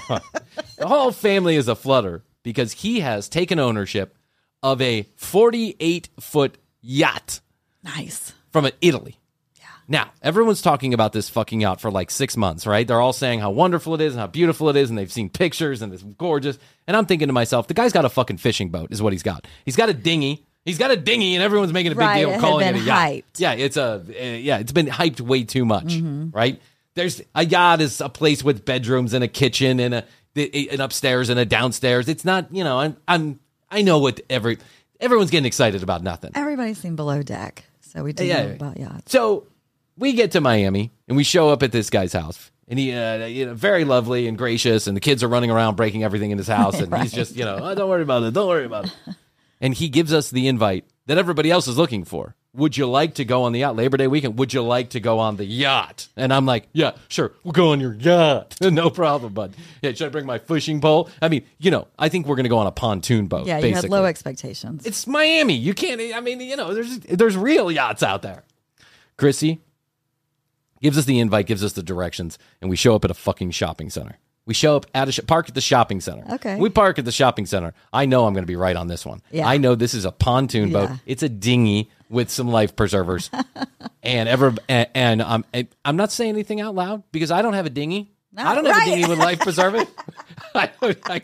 Speaker 2: The whole family is a flutter because he has taken ownership of a forty-eight foot yacht
Speaker 3: Nice.
Speaker 2: from Italy. Yeah. Now, everyone's talking about this fucking yacht for like six months, right? They're all saying how wonderful it is and how beautiful it is, and they've seen pictures and it's gorgeous. And I'm thinking to myself, the guy's got a fucking fishing boat, is what he's got. He's got a dinghy. He's got a dinghy, and everyone's making a big
Speaker 3: Right,
Speaker 2: deal
Speaker 3: it had
Speaker 2: calling it a
Speaker 3: been
Speaker 2: yacht.
Speaker 3: hyped.
Speaker 2: Yeah, it's a uh, yeah, it's been hyped way too much, right? There's a yacht is a place with bedrooms and a kitchen and a an upstairs and a downstairs. It's not, you know, I'm I'm I know what every everyone's getting excited about nothing.
Speaker 3: Everybody's seen Below Deck, so we do
Speaker 2: Yeah.
Speaker 3: know about yachts.
Speaker 2: So we get to Miami and we show up at this guy's house, and he, uh, you know, very lovely and gracious, and the kids are running around breaking everything in his house, and he's just, you know, oh, don't worry about it, don't worry about it. And he gives us the invite that everybody else is looking for. Would you like to go on the yacht Labor Day weekend? Would you like to go on the yacht? And I'm like, yeah, sure, we'll go on your yacht, no problem, bud. Yeah, should I bring my fishing pole? I mean, you know, I think we're gonna go on a pontoon boat.
Speaker 3: Yeah, you
Speaker 2: basically.
Speaker 3: had low expectations.
Speaker 2: It's Miami. You can't. I mean, you know, there's there's real yachts out there. Chrissy gives us the invite, gives us the directions, and we show up at a fucking shopping center. We show up at a sh- park at the shopping center.
Speaker 3: Okay.
Speaker 2: We park at the shopping center. I know I'm going to be right on this one.
Speaker 3: Yeah.
Speaker 2: I know this is a pontoon boat.
Speaker 3: Yeah.
Speaker 2: It's a dinghy with some life preservers, and ever and, and I'm I'm not saying anything out loud because I don't have a dinghy.
Speaker 3: No,
Speaker 2: I don't have
Speaker 3: right.
Speaker 2: a dinghy with life preservers. I don't. I,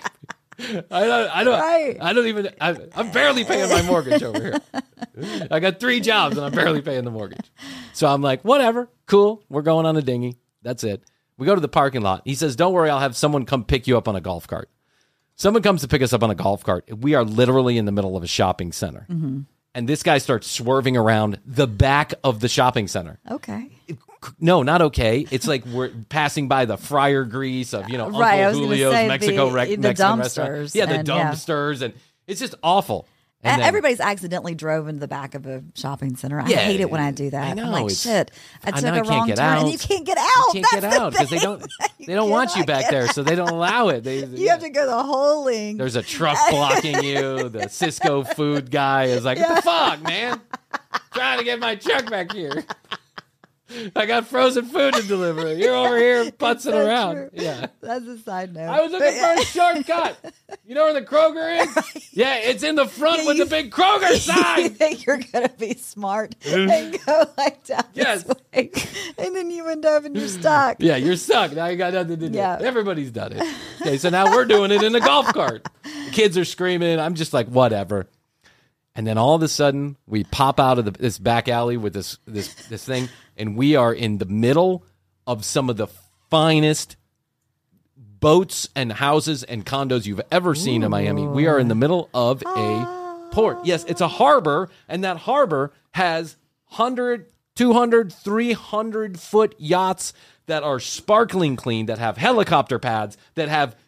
Speaker 2: I don't. I don't.
Speaker 3: Right.
Speaker 2: I don't even. I, I'm barely paying my mortgage over here. I got three jobs and I'm barely paying the mortgage. So I'm like, whatever, cool. We're going on a dinghy. That's it. We go to the parking lot. He says, don't worry, I'll have someone come pick you up on a golf cart. Someone comes to pick us up on a golf cart. We are literally in the middle of a shopping center.
Speaker 3: Mm-hmm.
Speaker 2: And this guy starts swerving around the back of the shopping center.
Speaker 3: Okay.
Speaker 2: No, not okay. It's like we're passing by the fryer grease of, you know, Uncle
Speaker 3: Right, I was gonna
Speaker 2: Julio's
Speaker 3: say
Speaker 2: Mexico
Speaker 3: the-
Speaker 2: rec-
Speaker 3: the
Speaker 2: Mexican restaurant.
Speaker 3: dumpsters
Speaker 2: Yeah, the
Speaker 3: and, yeah.
Speaker 2: dumpsters. And it's just awful. And
Speaker 3: E-
Speaker 2: then-
Speaker 3: Everybody's accidentally drove into the back of a shopping center. I
Speaker 2: Yeah,
Speaker 3: hate it when I do that.
Speaker 2: I know,
Speaker 3: I'm like,
Speaker 2: it's-
Speaker 3: shit, I
Speaker 2: I
Speaker 3: took
Speaker 2: know, I
Speaker 3: a
Speaker 2: can't
Speaker 3: wrong
Speaker 2: get
Speaker 3: turn,
Speaker 2: out.
Speaker 3: and you can't get out.
Speaker 2: You can't
Speaker 3: That's
Speaker 2: get
Speaker 3: the
Speaker 2: out because they
Speaker 3: thing.
Speaker 2: don't they don't want you
Speaker 3: cannot
Speaker 2: back
Speaker 3: get
Speaker 2: there,
Speaker 3: out.
Speaker 2: so they don't allow it. They,
Speaker 3: You have to go the whole length.
Speaker 2: There's a truck blocking you. The Cisco food guy is like, what the fuck, man? Trying to get my truck back here. I got frozen food to deliver. You're over here putzing
Speaker 3: so
Speaker 2: around.
Speaker 3: true.
Speaker 2: Yeah.
Speaker 3: That's a side note.
Speaker 2: I was looking for a shortcut. You know where the Kroger is? Yeah, it's in the front
Speaker 3: Yeah,
Speaker 2: with
Speaker 3: you-
Speaker 2: the big Kroger
Speaker 3: You
Speaker 2: sign.
Speaker 3: think you're gonna be smart and go like down
Speaker 2: Yes.
Speaker 3: this way, and then you end up and you're stuck.
Speaker 2: Yeah, you're stuck. Now you got nothing to do.
Speaker 3: Yeah.
Speaker 2: Everybody's done it. Okay, so now we're doing it in a golf cart. The kids are screaming. I'm just like, whatever. And then all of a sudden, we pop out of the, this back alley with this this this thing, and we are in the middle of some of the finest boats and houses and condos you've ever seen in Miami. We are in the middle of a port. Yes, it's a harbor, and that harbor has one hundred, two hundred, three hundred foot yachts that are sparkling clean, that have helicopter pads, that have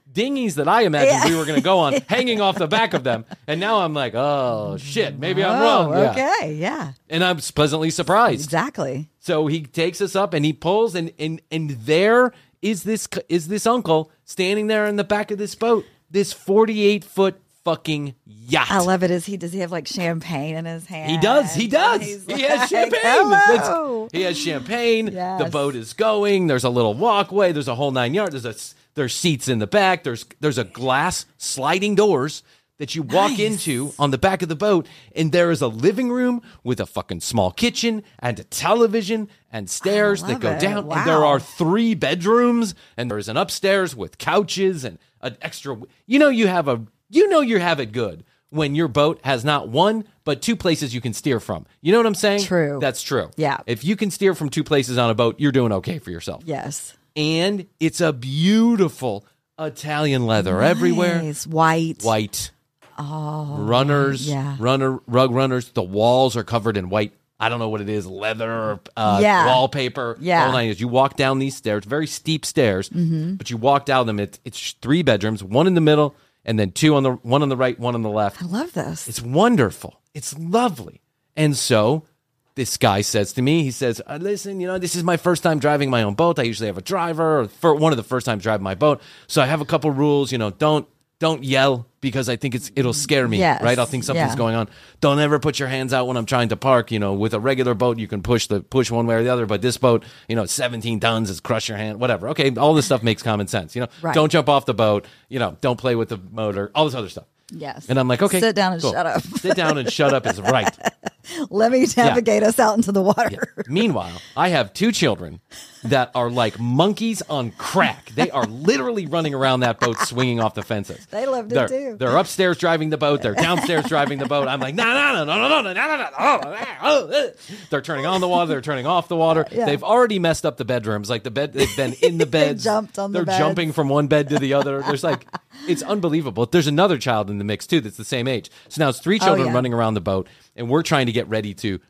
Speaker 2: dinghies that I imagined
Speaker 3: Yeah.
Speaker 2: we were going to go on hanging off the back of them. And now I'm like, oh, shit, maybe I'm
Speaker 3: Oh,
Speaker 2: wrong. Yeah.
Speaker 3: okay. Yeah.
Speaker 2: And I'm pleasantly surprised.
Speaker 3: Exactly.
Speaker 2: So he takes us up and he pulls, and and and there is this is this uncle standing there in the back of this boat, this forty-eight foot fucking yacht.
Speaker 3: I love it. Is he does he have like champagne in his hand?
Speaker 2: He does. He does.
Speaker 3: He's
Speaker 2: He has
Speaker 3: like,
Speaker 2: champagne.
Speaker 3: Hello.
Speaker 2: That's- he has champagne.
Speaker 3: Yes.
Speaker 2: The boat is going. There's a little walkway. There's a whole nine yards. There's a there's seats in the back. There's there's a glass sliding doors that you walk
Speaker 3: Nice.
Speaker 2: into on the back of the boat, and there is a living room with a fucking small kitchen and a television and stairs that
Speaker 3: love
Speaker 2: go
Speaker 3: it.
Speaker 2: down.
Speaker 3: Wow.
Speaker 2: And there are three bedrooms, and there's an upstairs with couches and an extra. You know you have a you know you have it good when your boat has not one but two places you can steer from. You know what I'm saying?
Speaker 3: True.
Speaker 2: That's true.
Speaker 3: Yeah.
Speaker 2: If you can steer from two places on a boat, you're doing okay for yourself.
Speaker 3: Yes.
Speaker 2: And it's a beautiful Italian leather everywhere.
Speaker 3: Nice. White.
Speaker 2: White. Oh. Runners.
Speaker 3: yeah.
Speaker 2: Runner rug runners. The walls are covered in white. I don't know what it is, leather or uh,
Speaker 3: Yeah.
Speaker 2: wallpaper.
Speaker 3: Yeah.
Speaker 2: All nine years. You walk down these stairs, very steep stairs,
Speaker 3: Mm-hmm.
Speaker 2: but you walk down them. It's, it's three bedrooms, one in the middle, and then two on the one on the right, one on the left.
Speaker 3: I love this.
Speaker 2: It's wonderful. It's lovely. And so this guy says to me, he says, uh, listen, you know, this is my first time driving my own boat. I usually have a driver, or for one of the first times driving my boat. So I have a couple rules, you know, don't don't yell because I think it's it'll scare me,
Speaker 3: Yes.
Speaker 2: right? I'll think something's
Speaker 3: Yeah.
Speaker 2: going on. Don't ever put your hands out when I'm trying to park. You know, with a regular boat, you can push the push one way or the other, but this boat, you know, seventeen tons, is crush your hand, whatever. Okay, all this stuff makes common sense. You know,
Speaker 3: Right.
Speaker 2: don't jump off the boat. You know, don't play with the motor. All this other stuff.
Speaker 3: Yes.
Speaker 2: And I'm like, okay,
Speaker 3: Sit down and
Speaker 2: cool.
Speaker 3: shut up.
Speaker 2: Sit down and shut up is right.
Speaker 3: Let me navigate us out into the water.
Speaker 2: Meanwhile, I have two children that are like monkeys on crack. They are literally running around that boat, swinging off the fences.
Speaker 3: They loved it
Speaker 2: they're,
Speaker 3: too.
Speaker 2: They're upstairs driving the boat. They're downstairs driving the boat. I'm like, no, no, no, no, no, no, no, no, no, no, no. They're turning on the water. They're turning off the water.
Speaker 3: Yeah.
Speaker 2: They've already messed up the bedrooms. Like the bed, they've been in the beds.
Speaker 3: jumped on the
Speaker 2: They're
Speaker 3: beds.
Speaker 2: jumping from one bed to the other. There's like, it's unbelievable. There's another child in the mix too that's the same age. So now it's three children
Speaker 3: yeah.
Speaker 2: running around the boat, and we're trying to get ready to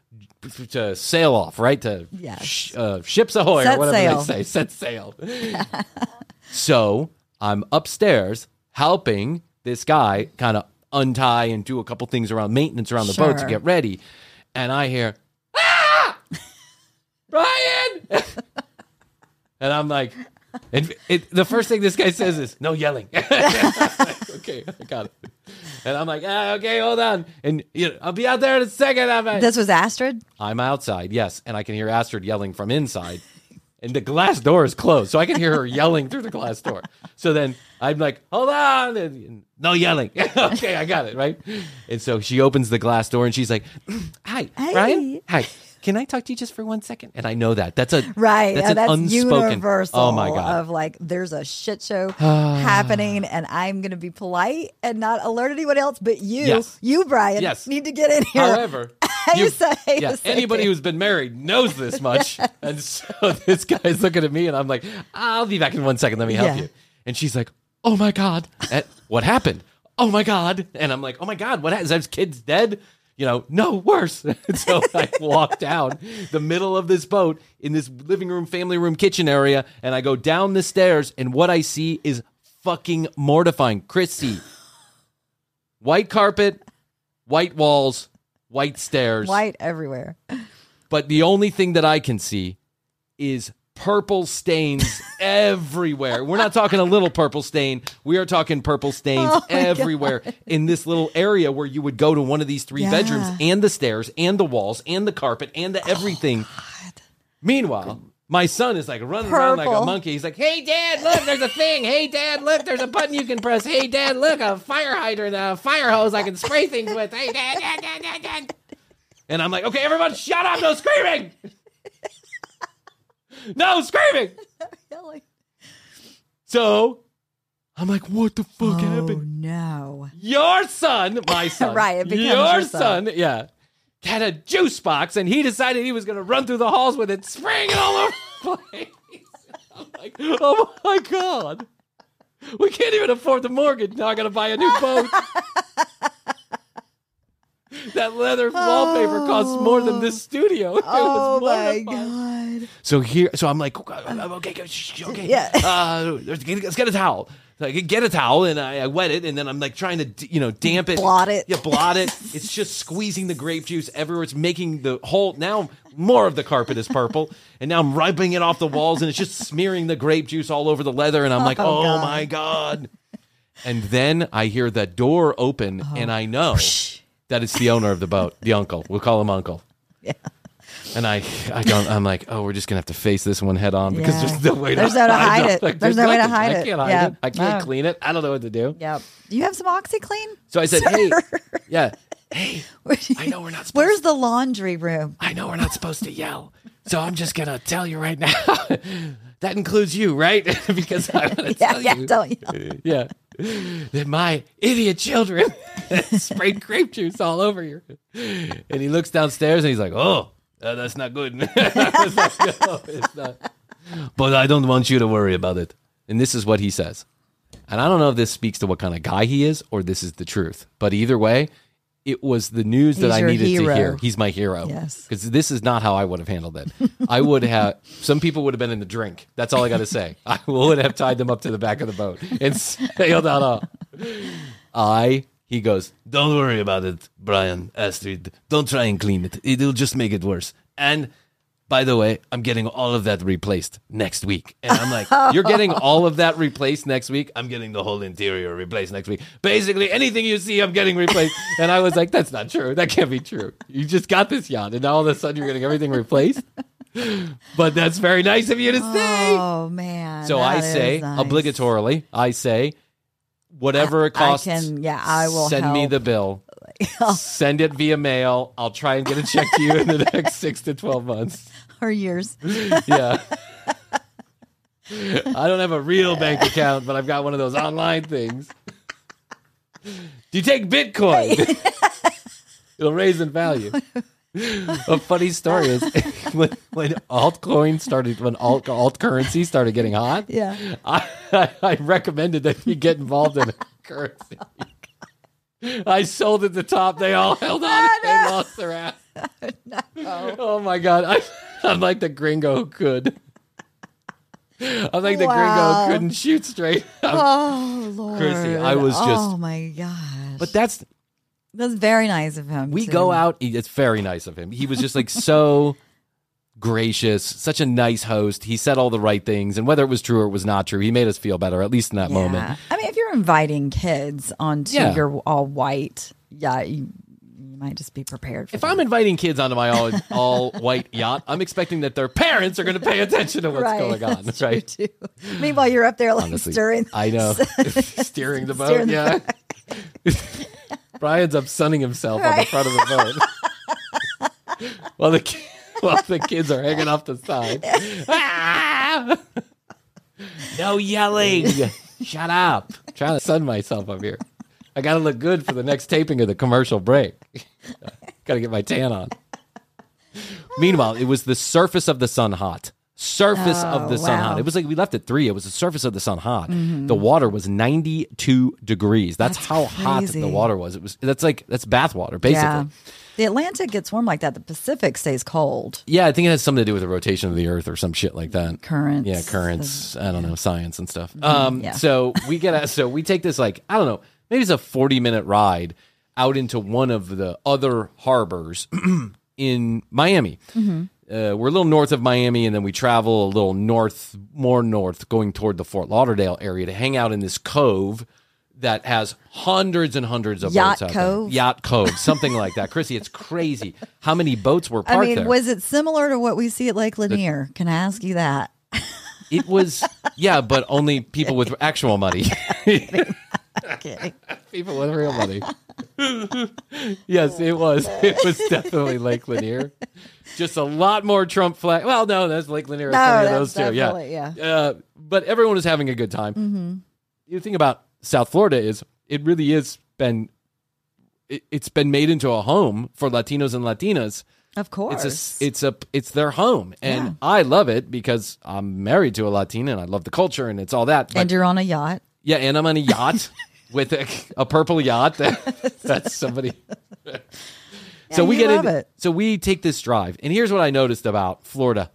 Speaker 2: to sail off, right? To
Speaker 3: Yes.
Speaker 2: sh- uh, ships ahoy
Speaker 3: Set
Speaker 2: or whatever
Speaker 3: sail.
Speaker 2: they say. Set sail. So I'm upstairs helping this guy kind of untie and do a couple things around maintenance around the boat to
Speaker 3: Sure.
Speaker 2: get ready, and I hear, ah, Brian, and I'm like, and it, the first thing this guy says is, no yelling. Okay, I got it. And I'm like, ah, okay, hold on. And you know, I'll be out there in a second. I'm, like,
Speaker 3: This was Astrid.
Speaker 2: I'm outside, yes. And I can hear Astrid yelling from inside. And the glass door is closed. So I can hear her yelling through the glass door. So then I'm like, hold on. And, and no yelling. Okay, I got it, right? And so she opens the glass door and she's like, hi,
Speaker 3: Hey.
Speaker 2: Brian. Hi. Can I talk to you just for one second? And I know that. That's a
Speaker 3: Right.
Speaker 2: That's
Speaker 3: yeah,
Speaker 2: an
Speaker 3: that's
Speaker 2: unspoken.
Speaker 3: universal
Speaker 2: Oh my God.
Speaker 3: of like there's a shit show happening and I'm gonna be polite and not alert anyone else but you.
Speaker 2: Yes.
Speaker 3: You, Brian,
Speaker 2: Yes.
Speaker 3: need to get in here.
Speaker 2: However,
Speaker 3: I
Speaker 2: you-
Speaker 3: used to hate
Speaker 2: yeah,
Speaker 3: the same
Speaker 2: anybody
Speaker 3: thing.
Speaker 2: who's been married knows this much. And so this guy's looking at me and I'm like, I'll be back in one second. Let me help
Speaker 3: Yeah.
Speaker 2: you. And she's like, oh my God. And, what happened? Oh my God. And I'm like, oh my God, what happened? Is that kid's dead? You know, no, worse. And so I walk down the middle of this boat in this living room, family room, kitchen area, and I go down the stairs, and what I see is fucking mortifying. Chrissy, white carpet, white walls, white stairs.
Speaker 3: White everywhere.
Speaker 2: But the only thing that I can see is purple stains everywhere. We're not talking a little purple stain. We are talking purple stains
Speaker 3: Oh my
Speaker 2: everywhere in this little area where you would go to one of these three
Speaker 3: Yeah.
Speaker 2: bedrooms and the stairs and the walls and the carpet and the everything. Meanwhile, my son is like running around like a
Speaker 3: Purple.
Speaker 2: monkey. He's like, hey, Dad, look, there's a thing. Hey, Dad, look, there's a button you can press. Hey, Dad, look, a fire hydrant, a fire hose I can spray things with. Hey, Dad, Dad, Dad, Dad, Dad. And I'm like, okay, everyone, shut up. No screaming. No screaming.
Speaker 3: Yelling.
Speaker 2: So I'm like, what the fuck
Speaker 3: Oh
Speaker 2: happened?
Speaker 3: no.
Speaker 2: Your son, my son,
Speaker 3: Right, it becomes
Speaker 2: your,
Speaker 3: your
Speaker 2: son,
Speaker 3: son.
Speaker 2: yeah, had a juice box and he decided he was going to run through the halls with it, spraying it all over the place. I'm like, oh my God. We can't even afford the mortgage. Now I got to buy a new boat. that leather wallpaper costs more than this studio. It
Speaker 3: Oh
Speaker 2: was
Speaker 3: my
Speaker 2: mortifying.
Speaker 3: god.
Speaker 2: So here, so I'm like, okay, okay, shh, okay.
Speaker 3: Yeah.
Speaker 2: Uh, let's get, let's get a towel. So I get a towel and I, I wet it, and then I'm like trying to, you know, damp it,
Speaker 3: Blot it.
Speaker 2: Yeah, blot it. It's just squeezing the grape juice everywhere. It's making the whole now more of the carpet is purple, and now I'm rubbing it off the walls, and it's just smearing the grape juice all over the leather. And I'm like, oh,
Speaker 3: Oh, God.
Speaker 2: my god! And then I hear the door open,
Speaker 3: Oh.
Speaker 2: and I know that it's the owner of the boat, the uncle. We'll call him Uncle.
Speaker 3: Yeah.
Speaker 2: And I, I don't. I'm like, oh, we're just gonna have to face this one head on because
Speaker 3: Yeah.
Speaker 2: the's no way.
Speaker 3: There's
Speaker 2: to
Speaker 3: no to
Speaker 2: hide
Speaker 3: hide it.
Speaker 2: Like,
Speaker 3: There's no way to
Speaker 2: nothing.
Speaker 3: hide
Speaker 2: I
Speaker 3: it.
Speaker 2: can't hide
Speaker 3: Yeah.
Speaker 2: it. I can't
Speaker 3: No.
Speaker 2: clean it. I don't know what to do.
Speaker 3: Yep. Do you have some OxyClean?
Speaker 2: So I said,
Speaker 3: Sir?
Speaker 2: hey, yeah, hey, I know we're not supposed.
Speaker 3: Where's the laundry room?
Speaker 2: I know we're not supposed to yell, so I'm just gonna tell you right now. That includes you, right? Because I want to
Speaker 3: Yeah,
Speaker 2: tell
Speaker 3: yeah,
Speaker 2: you,
Speaker 3: don't yell.
Speaker 2: yeah, that my idiot children sprayed grape juice all over you. And he looks downstairs and he's like, oh. Uh, that's not good. I was like, no, it's not. But I don't want you to worry about it. And this is what he says. And I don't know if this speaks to what kind of guy he is or this is the truth. But either way, it was the news that
Speaker 3: He's
Speaker 2: I
Speaker 3: your
Speaker 2: needed
Speaker 3: hero.
Speaker 2: to hear. He's my hero.
Speaker 3: Yes.
Speaker 2: Because this is not how I would have handled it. I would have, some people would have been in the drink. That's all I got to say. I would have tied them up to the back of the boat and sailed out off. I... He goes, don't worry about it, Brian, Astrid. Don't try and clean it. It'll just make it worse. And by the way, I'm getting all of that replaced next week. And I'm like, you're getting all of that replaced next week? I'm getting the whole interior replaced next week. Basically, anything you see, I'm getting replaced. And I was like, that's not true. That can't be true. You just got this yacht, and now all of a sudden you're getting everything replaced? But that's very nice of you to say.
Speaker 3: Oh man.
Speaker 2: So I
Speaker 3: that is
Speaker 2: say,
Speaker 3: nice.
Speaker 2: obligatorily, I say, whatever it
Speaker 3: I
Speaker 2: costs,
Speaker 3: can- yeah, I will
Speaker 2: send me
Speaker 3: help.
Speaker 2: the bill. Send it via mail. I'll try and get a check to you in the next six to twelve months.
Speaker 3: Or years.
Speaker 2: Yeah. I don't have a real bank account, but I've got one of those online things. Do you take Bitcoin? It'll raise in value. A funny story is when, when altcoin started, when alt, alt currency started getting hot,
Speaker 3: Yeah.
Speaker 2: I, I, I recommended that you get involved in a currency. I sold at the top. They all held on.
Speaker 3: Oh,
Speaker 2: They lost their ass. Oh my god! I, I'm like the gringo who could. I'm like the
Speaker 3: Wow.
Speaker 2: gringo who couldn't shoot straight.
Speaker 3: Oh Lord.
Speaker 2: Chrissy, I was just-
Speaker 3: Oh my gosh.
Speaker 2: But that's
Speaker 3: that's very nice of him.
Speaker 2: we
Speaker 3: too.
Speaker 2: go out. It's very nice of him. He was just like so gracious, such a nice host. He said all the right things, and whether it was true or it was not true, he made us feel better, at least in that
Speaker 3: Yeah.
Speaker 2: moment.
Speaker 3: I mean, if you're inviting kids onto
Speaker 2: Yeah.
Speaker 3: your all white, yeah, you, you might just be prepared for
Speaker 2: If
Speaker 3: that.
Speaker 2: I'm inviting kids onto my all all white yacht, I'm expecting that their parents are going to pay attention to what's
Speaker 3: right.
Speaker 2: going on.
Speaker 3: That's
Speaker 2: Right?
Speaker 3: true too. Meanwhile, you're up there like
Speaker 2: Honestly,
Speaker 3: stirring.
Speaker 2: I know. Steering the boat,
Speaker 3: Steering the
Speaker 2: yeah. Brian's up sunning himself on the front of the boat. while, the, ki- while the kids are hanging off the side. Ah! No yelling. Shut up. I'm trying to sun myself up here. I got to look good for the next taping of the commercial break. Got to get my tan on. Meanwhile, it was the surface of the sun hot. Surface
Speaker 3: Oh,
Speaker 2: of the sun
Speaker 3: wow.
Speaker 2: hot. It was like we left at three. It was the surface of the sun hot. The water was ninety-two degrees. That's,
Speaker 3: That's
Speaker 2: how hot
Speaker 3: crazy.
Speaker 2: the water was. It was. That's like that's bath water, basically.
Speaker 3: Yeah. The Atlantic gets warm like that. The Pacific stays cold.
Speaker 2: Yeah, I think it has something to do with the rotation of the Earth or some shit like that.
Speaker 3: Currents.
Speaker 2: Yeah, currents. I don't know, science and stuff. Um,
Speaker 3: yeah.
Speaker 2: So we get a, so we take this like I don't know, maybe it's a forty minute ride out into one of the other harbors in Miami.
Speaker 3: Mm-hmm.
Speaker 2: Uh, we're a little north of Miami, and then we travel a little north, more north, going toward the Fort Lauderdale area to hang out in this cove that has hundreds and hundreds of
Speaker 3: Yacht
Speaker 2: boats out
Speaker 3: Cove?
Speaker 2: there. Yacht Cove, something like that. Chrissy, it's crazy how many boats were parked
Speaker 3: I mean,
Speaker 2: there.
Speaker 3: was it similar to what we see at Lake Lanier? Can I ask you that?
Speaker 2: It was, yeah, but only people with actual money.
Speaker 3: Okay.
Speaker 2: People with real money. Yes, it was. It was definitely Lake Lanier. Just a lot more Trump flag. Well, no, that's Lake Lanier.
Speaker 3: No,
Speaker 2: Plenty of
Speaker 3: that's
Speaker 2: those too. Yeah.
Speaker 3: definitely- yeah.
Speaker 2: Uh, but everyone was having a good time. Mm-hmm. The thing about South Florida is it really is been, it, it's been made into a home for Latinos and Latinas.
Speaker 3: Of course.
Speaker 2: It's a, it's a, it's their home, and
Speaker 3: Yeah.
Speaker 2: I love it because I'm married to a Latina, and I love the culture, and it's all that. But
Speaker 3: and you're on a yacht.
Speaker 2: yeah, and I'm on a yacht with a, a purple yacht. That, that's somebody. So we
Speaker 3: you
Speaker 2: get
Speaker 3: love
Speaker 2: into,
Speaker 3: it.
Speaker 2: so we take this drive, and here's what I noticed about Florida.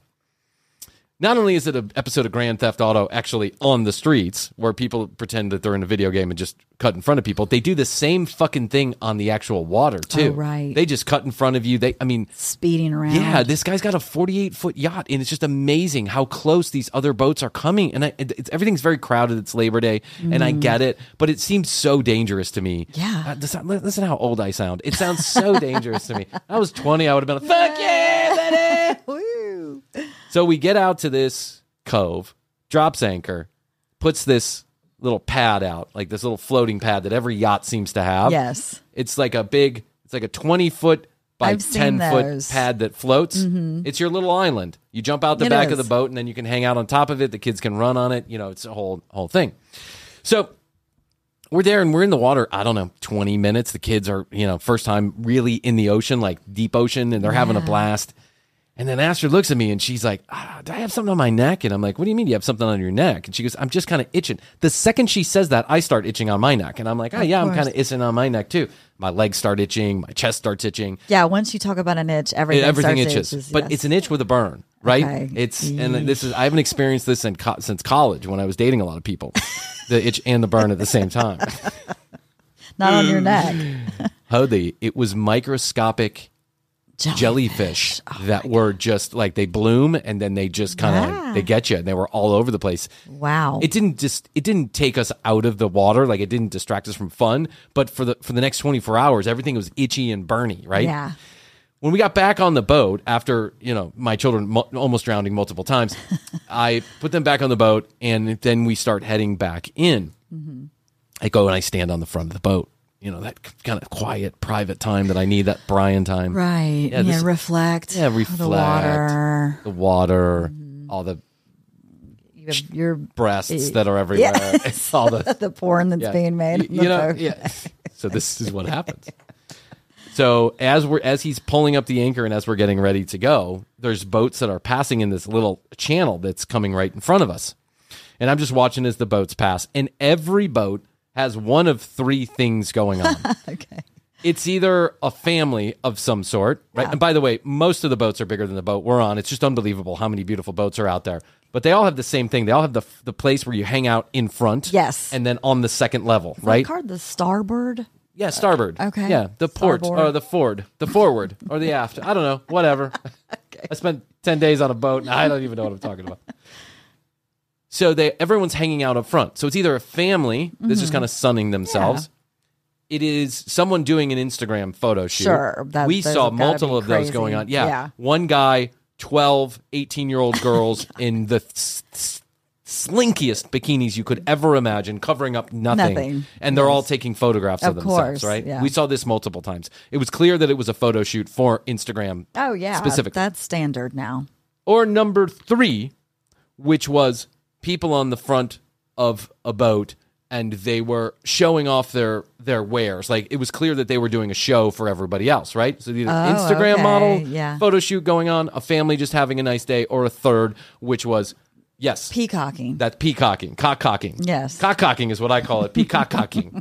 Speaker 2: Not only is it an episode of Grand Theft Auto actually on the streets where people pretend that they're in a video game and just cut in front of people, they do the same fucking thing on the actual water too.
Speaker 3: Oh, right.
Speaker 2: They just cut in front of you. They, I mean,
Speaker 3: Speeding around.
Speaker 2: yeah, this guy's got a forty-eight foot yacht, and it's just amazing how close these other boats are coming. And I, it's, everything's very crowded. It's Labor Day, and I get it, but it seems so dangerous to me.
Speaker 3: Yeah.
Speaker 2: Uh, this- listen how old I sound. It sounds so dangerous to me. I was twenty. I would have been like, fuck yeah, baby.
Speaker 3: Woo.
Speaker 2: So we get out to this cove, drops anchor, puts this little pad out, like this little floating pad that every yacht seems to have.
Speaker 3: Yes.
Speaker 2: It's like a big, it's like a twenty foot by
Speaker 3: I've seen
Speaker 2: ten foot
Speaker 3: those.
Speaker 2: pad that floats. It's your little island. You jump out the
Speaker 3: It
Speaker 2: back of
Speaker 3: is.
Speaker 2: the boat, and then you can hang out on top of it. The kids can run on it. You know, it's a whole whole thing. So we're there, and we're in the water, I don't know, twenty minutes. The kids are, you know, first time really in the ocean, like deep ocean, and they're having a
Speaker 3: Yeah.
Speaker 2: blast. And then Astrid looks at me and she's like, ah, do I have something on my neck? And I'm like, what do you mean you have something on your neck? And she goes, I'm just kind of itching. The second she says that, I start itching on my neck. And I'm like, oh,
Speaker 3: Of
Speaker 2: yeah, I'm
Speaker 3: course.
Speaker 2: kind of itching on my neck too. My legs start itching. My chest starts itching.
Speaker 3: Yeah, once you talk about an itch, everything,
Speaker 2: Everything
Speaker 3: starts to
Speaker 2: itches.
Speaker 3: itches,
Speaker 2: But
Speaker 3: yes.
Speaker 2: it's an itch with a burn, right?
Speaker 3: Okay.
Speaker 2: It's And this is, I haven't experienced this in co- since college when I was dating a lot of people. The itch and the burn at the same time.
Speaker 3: Not on your neck.
Speaker 2: Holy, it was microscopic jellyfish that were just like they bloom and then they just kind of
Speaker 3: Yeah.
Speaker 2: they get you and they were all over the place.
Speaker 3: Wow.
Speaker 2: It didn't just it didn't take us out of the water, like it didn't distract us from fun, but for the for the next twenty-four hours everything was itchy and burny, right?
Speaker 3: Yeah.
Speaker 2: When we got back on the boat after, you know, my children mo- almost drowning multiple times, I put them back on the boat and then we start heading back in.
Speaker 3: Mm-hmm.
Speaker 2: I go and I stand on the front of the boat. You know, that kind of quiet, private time that I need, that Brian time.
Speaker 3: Right.
Speaker 2: Yeah,
Speaker 3: Yeah,
Speaker 2: this-
Speaker 3: reflect.
Speaker 2: Yeah, reflect.
Speaker 3: The water.
Speaker 2: The water, all the
Speaker 3: You have your
Speaker 2: breasts that are everywhere.
Speaker 3: Yes.
Speaker 2: all the,
Speaker 3: the porn that's
Speaker 2: yeah.
Speaker 3: being made.
Speaker 2: Y-
Speaker 3: on
Speaker 2: You,
Speaker 3: the
Speaker 2: know,
Speaker 3: boat.
Speaker 2: yeah. So this is what happens. So as we're as he's pulling up the anchor and as we're getting ready to go, there's boats that are passing in this little channel that's coming right in front of us. And I'm just watching as the boats pass. And every boat has one of three things going on.
Speaker 3: Okay.
Speaker 2: It's either a family of some sort, right?
Speaker 3: Yeah.
Speaker 2: And by the way, most of the boats are bigger than the boat we're on. It's just unbelievable how many beautiful boats are out there. But they all have the same thing. They all have the the place where you hang out in front.
Speaker 3: Yes.
Speaker 2: And then on the second level,
Speaker 3: Is
Speaker 2: right?
Speaker 3: that card the starboard?
Speaker 2: Yeah, starboard.
Speaker 3: Okay.
Speaker 2: Yeah, the port
Speaker 3: Starboard.
Speaker 2: or the forward, the forward or the aft. I don't know. Whatever. I spent ten days on a boat and I don't even know what I'm talking about. So they everyone's hanging out up front. So it's either a family that's just kind of sunning themselves. It is someone doing an Instagram photo shoot.
Speaker 3: Sure, that-
Speaker 2: we
Speaker 3: those
Speaker 2: saw
Speaker 3: have gotta
Speaker 2: multiple
Speaker 3: be
Speaker 2: of those
Speaker 3: crazy.
Speaker 2: going on. Yeah.
Speaker 3: Yeah.
Speaker 2: One guy, twelve, eighteen-year-old girls in the s- s- slinkiest bikinis you could ever imagine, covering up nothing.
Speaker 3: Nothing.
Speaker 2: And they're all taking photographs of,
Speaker 3: Of
Speaker 2: themselves,
Speaker 3: course,
Speaker 2: right?
Speaker 3: yeah.
Speaker 2: We saw this multiple times. It was clear that it was a photo shoot for Instagram.
Speaker 3: Oh, yeah.
Speaker 2: Specifically.
Speaker 3: That's standard now.
Speaker 2: Or number three, which was people on the front of a boat and they were showing off their their wares. Like it was clear that they were doing a show for everybody else, right? So either
Speaker 3: Oh,
Speaker 2: Instagram
Speaker 3: okay,
Speaker 2: model,
Speaker 3: yeah.
Speaker 2: photo shoot going on, a family just having a nice day, or a third, which was yes,
Speaker 3: Peacocking.
Speaker 2: that's peacocking, cock-cocking.
Speaker 3: Yes.
Speaker 2: Cock-cocking is what I call it, peacock-cocking.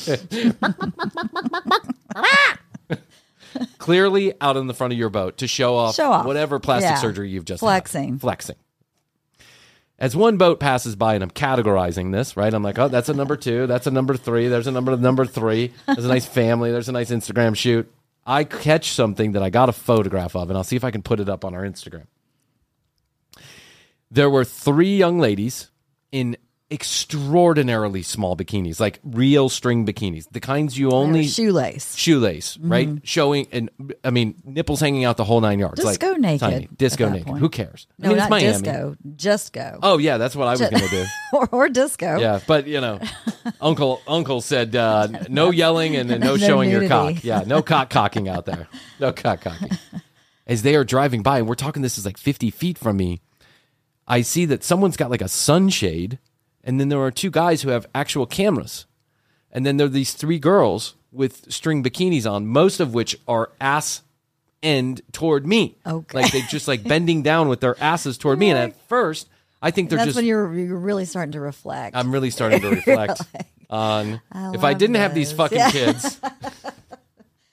Speaker 2: Clearly out in the front of your boat to show off,
Speaker 3: Show off.
Speaker 2: whatever plastic
Speaker 3: Yeah.
Speaker 2: surgery you've just
Speaker 3: Flexing.
Speaker 2: had. Flexing. As one boat passes by and I'm categorizing this, right? I'm like, oh, that's a number two. That's a number three. There's a number number three. There's a nice family. There's a nice Instagram shoot. I catch something that I got a photograph of, and I'll see if I can put it up on our Instagram. There were three young ladies in extraordinarily small bikinis, like real string bikinis, the kinds you only
Speaker 3: shoelace.
Speaker 2: shoelace, right?
Speaker 3: Mm-hmm.
Speaker 2: Showing, and I mean, nipples hanging out the whole nine yards.
Speaker 3: Just
Speaker 2: like
Speaker 3: go naked.
Speaker 2: tiny. Disco
Speaker 3: at that
Speaker 2: naked.
Speaker 3: point.
Speaker 2: Who cares?
Speaker 3: No,
Speaker 2: I mean,
Speaker 3: not
Speaker 2: it's Miami.
Speaker 3: disco. Just go.
Speaker 2: Oh yeah, that's what I was going to do.
Speaker 3: or, or disco.
Speaker 2: Yeah, but you know, Uncle Uncle said uh, no yelling and, and no,
Speaker 3: No
Speaker 2: showing your
Speaker 3: nudity.
Speaker 2: cock. Yeah, no cock cocking out there. No cock cocking. As they are driving by, and we're talking, this is like fifty feet from me. I see that someone's got like a sunshade, and then there are two guys who have actual cameras, and then there are these three girls with string bikinis on, most of which are ass end toward me.
Speaker 3: Okay.
Speaker 2: Like they just like bending down with their asses toward me, and at first I think they're
Speaker 3: That's
Speaker 2: just.
Speaker 3: when you're you're really starting to reflect.
Speaker 2: I'm really starting to reflect on
Speaker 3: I
Speaker 2: if I
Speaker 3: love
Speaker 2: didn't have these
Speaker 3: those.
Speaker 2: fucking
Speaker 3: Yeah.
Speaker 2: kids,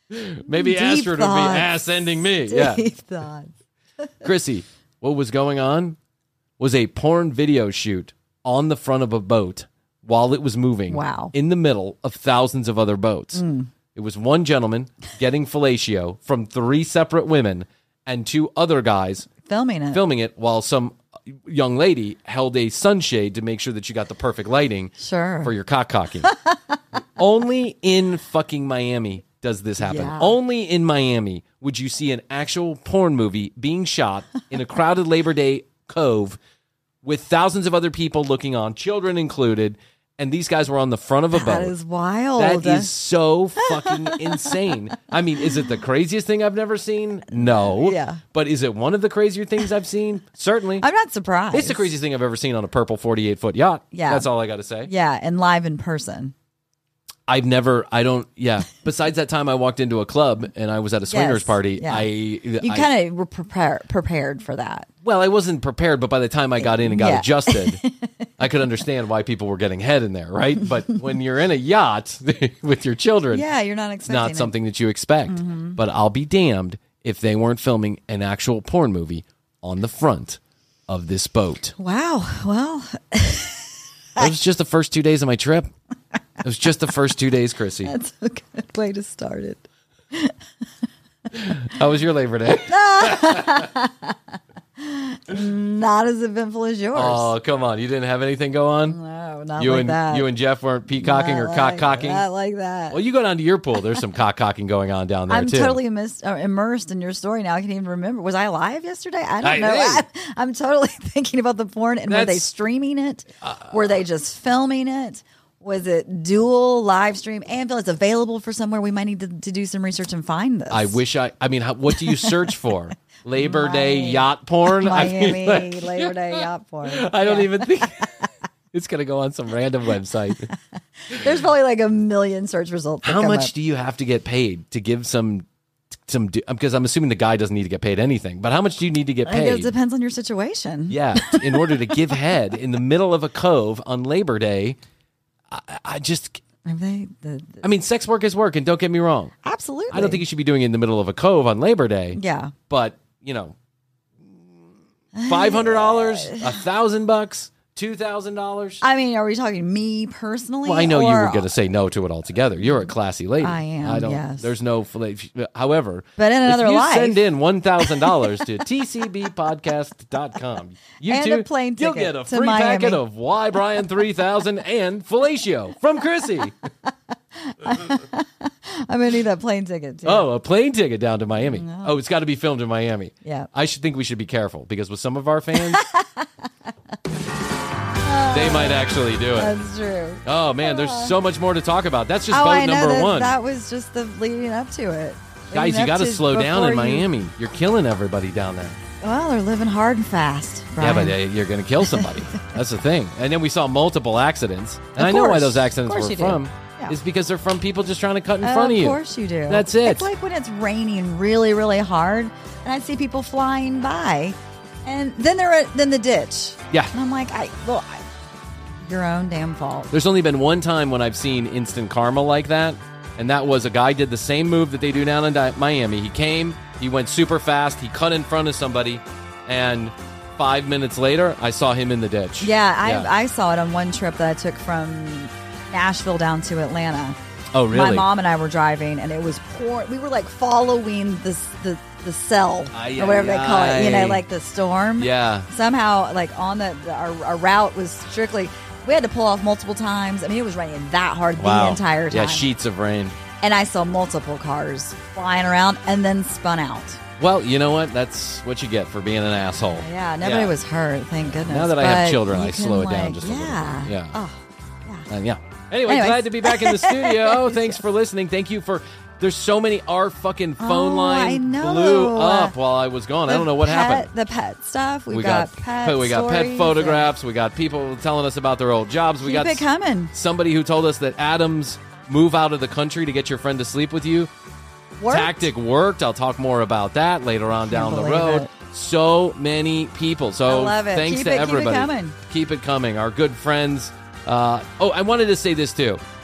Speaker 2: Maybe
Speaker 3: Deep
Speaker 2: Astrid would be
Speaker 3: thoughts.
Speaker 2: ass ending me. Yeah.
Speaker 3: Deep thoughts.
Speaker 2: Chrissy, what was going on was a porn video shoot on the front of a boat while it was moving.
Speaker 3: Wow.
Speaker 2: In the middle of thousands of other boats.
Speaker 3: Mm.
Speaker 2: It was one gentleman getting fellatio from three separate women and two other guys
Speaker 3: Filming it.
Speaker 2: filming it while some young lady held a sunshade to make sure that you got the perfect lighting
Speaker 3: Sure.
Speaker 2: for your cock cocking. Only in fucking Miami does this happen.
Speaker 3: Yeah.
Speaker 2: Only in Miami would you see an actual porn movie being shot in a crowded Labor Day cove with thousands of other people looking on, children included, and these guys were on the front of a boat.
Speaker 3: That is wild.
Speaker 2: That is so fucking insane. I mean, is it the craziest thing I've never seen? No.
Speaker 3: Yeah.
Speaker 2: But is it one of the crazier things I've seen? Certainly.
Speaker 3: I'm not surprised.
Speaker 2: It's the craziest thing I've ever seen on a purple forty-eight foot yacht.
Speaker 3: Yeah.
Speaker 2: That's all I got to say.
Speaker 3: Yeah, and live in person.
Speaker 2: I've never, I don't, yeah. Besides that time I walked into a club and I was at a swingers
Speaker 3: Yes,
Speaker 2: party,
Speaker 3: yeah.
Speaker 2: I.
Speaker 3: You
Speaker 2: I-
Speaker 3: kind of were prepare, prepared for that.
Speaker 2: Well, I wasn't prepared, but by the time I got in and got
Speaker 3: Yeah.
Speaker 2: adjusted, I could understand why people were getting head in there, right? But when you're in a yacht with your children,
Speaker 3: Yeah, you're not
Speaker 2: it's
Speaker 3: expecting
Speaker 2: not
Speaker 3: it.
Speaker 2: something that you expect. But I'll be damned if they weren't filming an actual porn movie on the front of this boat.
Speaker 3: Wow. Well,
Speaker 2: It was just the first two days of my trip. It was just the first two days, Chrissy.
Speaker 3: that's a good way to start it.
Speaker 2: How was your Labor Day?
Speaker 3: Not as eventful as yours.
Speaker 2: Oh, come on. You didn't have anything go on?
Speaker 3: no, not
Speaker 2: You
Speaker 3: like
Speaker 2: and
Speaker 3: that.
Speaker 2: you and Jeff weren't peacocking
Speaker 3: Not
Speaker 2: or
Speaker 3: like-
Speaker 2: cock-cocking?
Speaker 3: Not like that.
Speaker 2: Well, you go down to your pool. There's some cock-cocking going on down there,
Speaker 3: I'm
Speaker 2: too.
Speaker 3: totally immersed, uh, immersed in your story now. I can't even remember. Was I live yesterday? I don't
Speaker 2: I-
Speaker 3: know.
Speaker 2: hey.
Speaker 3: I, I'm totally thinking about the porn. And were they
Speaker 2: That's-
Speaker 3: streaming it? were they just filming it? Was it dual live stream? Anvil, it's available for somewhere. We might need to, to do some research and find this.
Speaker 2: I wish I... I mean, how, what do you search for? Labor Day yacht porn? I mean,
Speaker 3: Miami
Speaker 2: like,
Speaker 3: Labor Day yacht porn.
Speaker 2: I don't
Speaker 3: Yeah.
Speaker 2: even think... It's going to go on some random website.
Speaker 3: There's probably like a million search results. that
Speaker 2: How
Speaker 3: come
Speaker 2: much
Speaker 3: up.
Speaker 2: do you have to get paid to give some... some? Because I'm assuming the guy doesn't need to get paid anything. But how much do you need to get
Speaker 3: I guess
Speaker 2: paid?
Speaker 3: it depends on your situation.
Speaker 2: Yeah, in order to give head in the middle of a cove on Labor Day, I, I just,
Speaker 3: Have they? The, the-
Speaker 2: I mean, sex work is work, and don't get me wrong.
Speaker 3: absolutely.
Speaker 2: I don't think you should be doing it in the middle of a cove on Labor Day.
Speaker 3: Yeah.
Speaker 2: But, you know, five hundred dollars, a thousand bucks, two thousand dollars.
Speaker 3: I mean, are we talking me personally?
Speaker 2: Well, I know you
Speaker 3: or-
Speaker 2: were going to say no to it altogether. You're a classy lady.
Speaker 3: I am,
Speaker 2: I don't,
Speaker 3: yes.
Speaker 2: There's no, however.
Speaker 3: But in another
Speaker 2: if you
Speaker 3: life-
Speaker 2: send in one thousand dollars to T C B podcast dot com. You
Speaker 3: And
Speaker 2: too,
Speaker 3: a plane
Speaker 2: you'll
Speaker 3: ticket
Speaker 2: get a
Speaker 3: to
Speaker 2: free
Speaker 3: Miami.
Speaker 2: packet of Y Brian three thousand and fellatio from Chrissy.
Speaker 3: I'm gonna need that plane ticket too.
Speaker 2: Oh, a plane ticket down to Miami. Oh, it's got to be filmed in Miami.
Speaker 3: Yeah.
Speaker 2: I should think we should be careful because with some of our fans, they might actually do it.
Speaker 3: That's true.
Speaker 2: Oh man, there's so much more to talk about. That's just
Speaker 3: oh,
Speaker 2: boat
Speaker 3: I know
Speaker 2: number
Speaker 3: that,
Speaker 2: one.
Speaker 3: that was just the leading up to it.
Speaker 2: Guys,
Speaker 3: Leading
Speaker 2: you
Speaker 3: up
Speaker 2: got to
Speaker 3: to
Speaker 2: slow down in
Speaker 3: before you-
Speaker 2: Miami. You're killing everybody down there.
Speaker 3: Well, they're living hard and fast.
Speaker 2: Yeah, but
Speaker 3: Brian.
Speaker 2: uh, you're going to kill somebody. That's the thing. And then we saw multiple accidents. And
Speaker 3: Of
Speaker 2: I know why
Speaker 3: course.
Speaker 2: those
Speaker 3: Of
Speaker 2: accidents
Speaker 3: course
Speaker 2: were
Speaker 3: you do.
Speaker 2: from.
Speaker 3: Yeah.
Speaker 2: Is because they're from people just trying to cut in
Speaker 3: Oh,
Speaker 2: front of you.
Speaker 3: Of course you do.
Speaker 2: That's it.
Speaker 3: It's like when it's raining really, really hard, and I see people flying by, and then they're at, then the ditch.
Speaker 2: Yeah.
Speaker 3: And I'm like, I well, I, your own damn fault.
Speaker 2: There's only been one time when I've seen instant karma like that, and that was a guy did the same move that they do down in Di- Miami. He came, he went super fast, he cut in front of somebody, and five minutes later, I saw him in the ditch.
Speaker 3: Yeah, I I saw it on one trip that I took from Nashville down to Atlanta.
Speaker 2: Oh, really?
Speaker 3: My mom and I were driving, and it was pouring. We were like following this the the cell
Speaker 2: Ay,
Speaker 3: or whatever
Speaker 2: ay,
Speaker 3: they call it. You know,
Speaker 2: ay.
Speaker 3: like the storm.
Speaker 2: Yeah.
Speaker 3: Somehow, like on the, the our, our route was strictly. We had to pull off multiple times. I mean, it was raining that hard
Speaker 2: Wow.
Speaker 3: the entire time.
Speaker 2: Yeah, sheets of rain.
Speaker 3: And I saw multiple cars flying around and then spun out.
Speaker 2: Well, you know what? That's what you get for being an asshole.
Speaker 3: Yeah, nobody was hurt. Thank goodness.
Speaker 2: Now that I have
Speaker 3: But
Speaker 2: children,
Speaker 3: you
Speaker 2: I
Speaker 3: can,
Speaker 2: slow it down
Speaker 3: like,
Speaker 2: just a
Speaker 3: yeah.
Speaker 2: little bit. Yeah.
Speaker 3: Oh, yeah.
Speaker 2: And yeah. Anyway,
Speaker 3: Anyways.
Speaker 2: glad to be back in the studio. Thanks for listening. Thank you for. There's so many. Our fucking phone
Speaker 3: Oh,
Speaker 2: line
Speaker 3: I know.
Speaker 2: blew up while I was gone. I don't know what
Speaker 3: pet,
Speaker 2: happened.
Speaker 3: The pet stuff. We've
Speaker 2: we
Speaker 3: got,
Speaker 2: got,
Speaker 3: pet.
Speaker 2: we got pet
Speaker 3: stories
Speaker 2: photographs. We got people telling us about their old jobs. We
Speaker 3: Keep
Speaker 2: got
Speaker 3: it coming.
Speaker 2: somebody who told us that Adam's move out of the country to get your friend to sleep with you
Speaker 3: Worked?
Speaker 2: tactic worked. I'll talk more about that later on down the
Speaker 3: believe
Speaker 2: road.
Speaker 3: it.
Speaker 2: So many people. So
Speaker 3: I love it.
Speaker 2: thanks
Speaker 3: Keep
Speaker 2: to
Speaker 3: it- keep it
Speaker 2: everybody.
Speaker 3: coming.
Speaker 2: Keep it coming. Our good friends. Uh, oh, I wanted to say this too.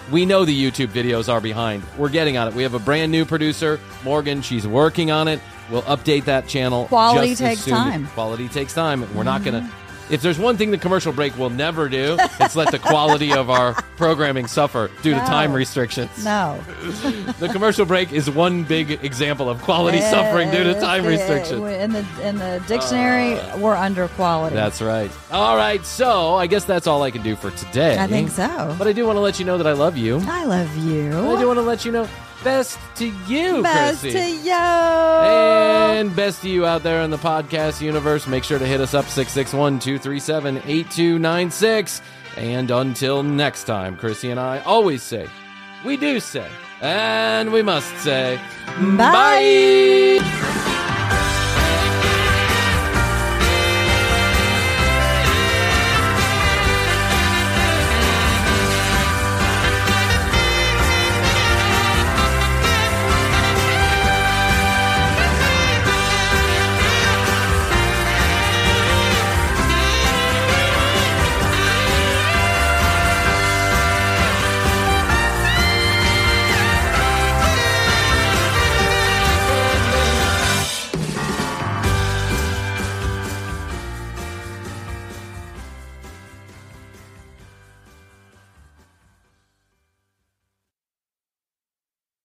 Speaker 2: We know the YouTube videos are behind. We're getting on it. We have a brand new producer, Morgan. She's working on it. We'll update that channel.
Speaker 3: Quality
Speaker 2: just as
Speaker 3: takes
Speaker 2: soon-
Speaker 3: time.
Speaker 2: Quality takes time. We're mm-hmm. not going to... If there's one thing the commercial break will never do, it's let the quality of our programming suffer due
Speaker 3: no.
Speaker 2: to time restrictions.
Speaker 3: No.
Speaker 2: The commercial break is one big example of quality uh, suffering due to time restrictions.
Speaker 3: In the in the dictionary, uh, we're under quality.
Speaker 2: That's right. All right, so I guess that's all I can do for today.
Speaker 3: I think so.
Speaker 2: But I do want to let you know that I love you.
Speaker 3: I love you.
Speaker 2: And I do want to let you know, best to you,
Speaker 3: best
Speaker 2: Chrissy.
Speaker 3: to you.
Speaker 2: And best to you out there in the podcast universe. Make sure to hit us up, six six one, two three seven, eight two nine six. And until next time, Chrissy and I always say, we do say, and we must say,
Speaker 3: bye.
Speaker 2: bye.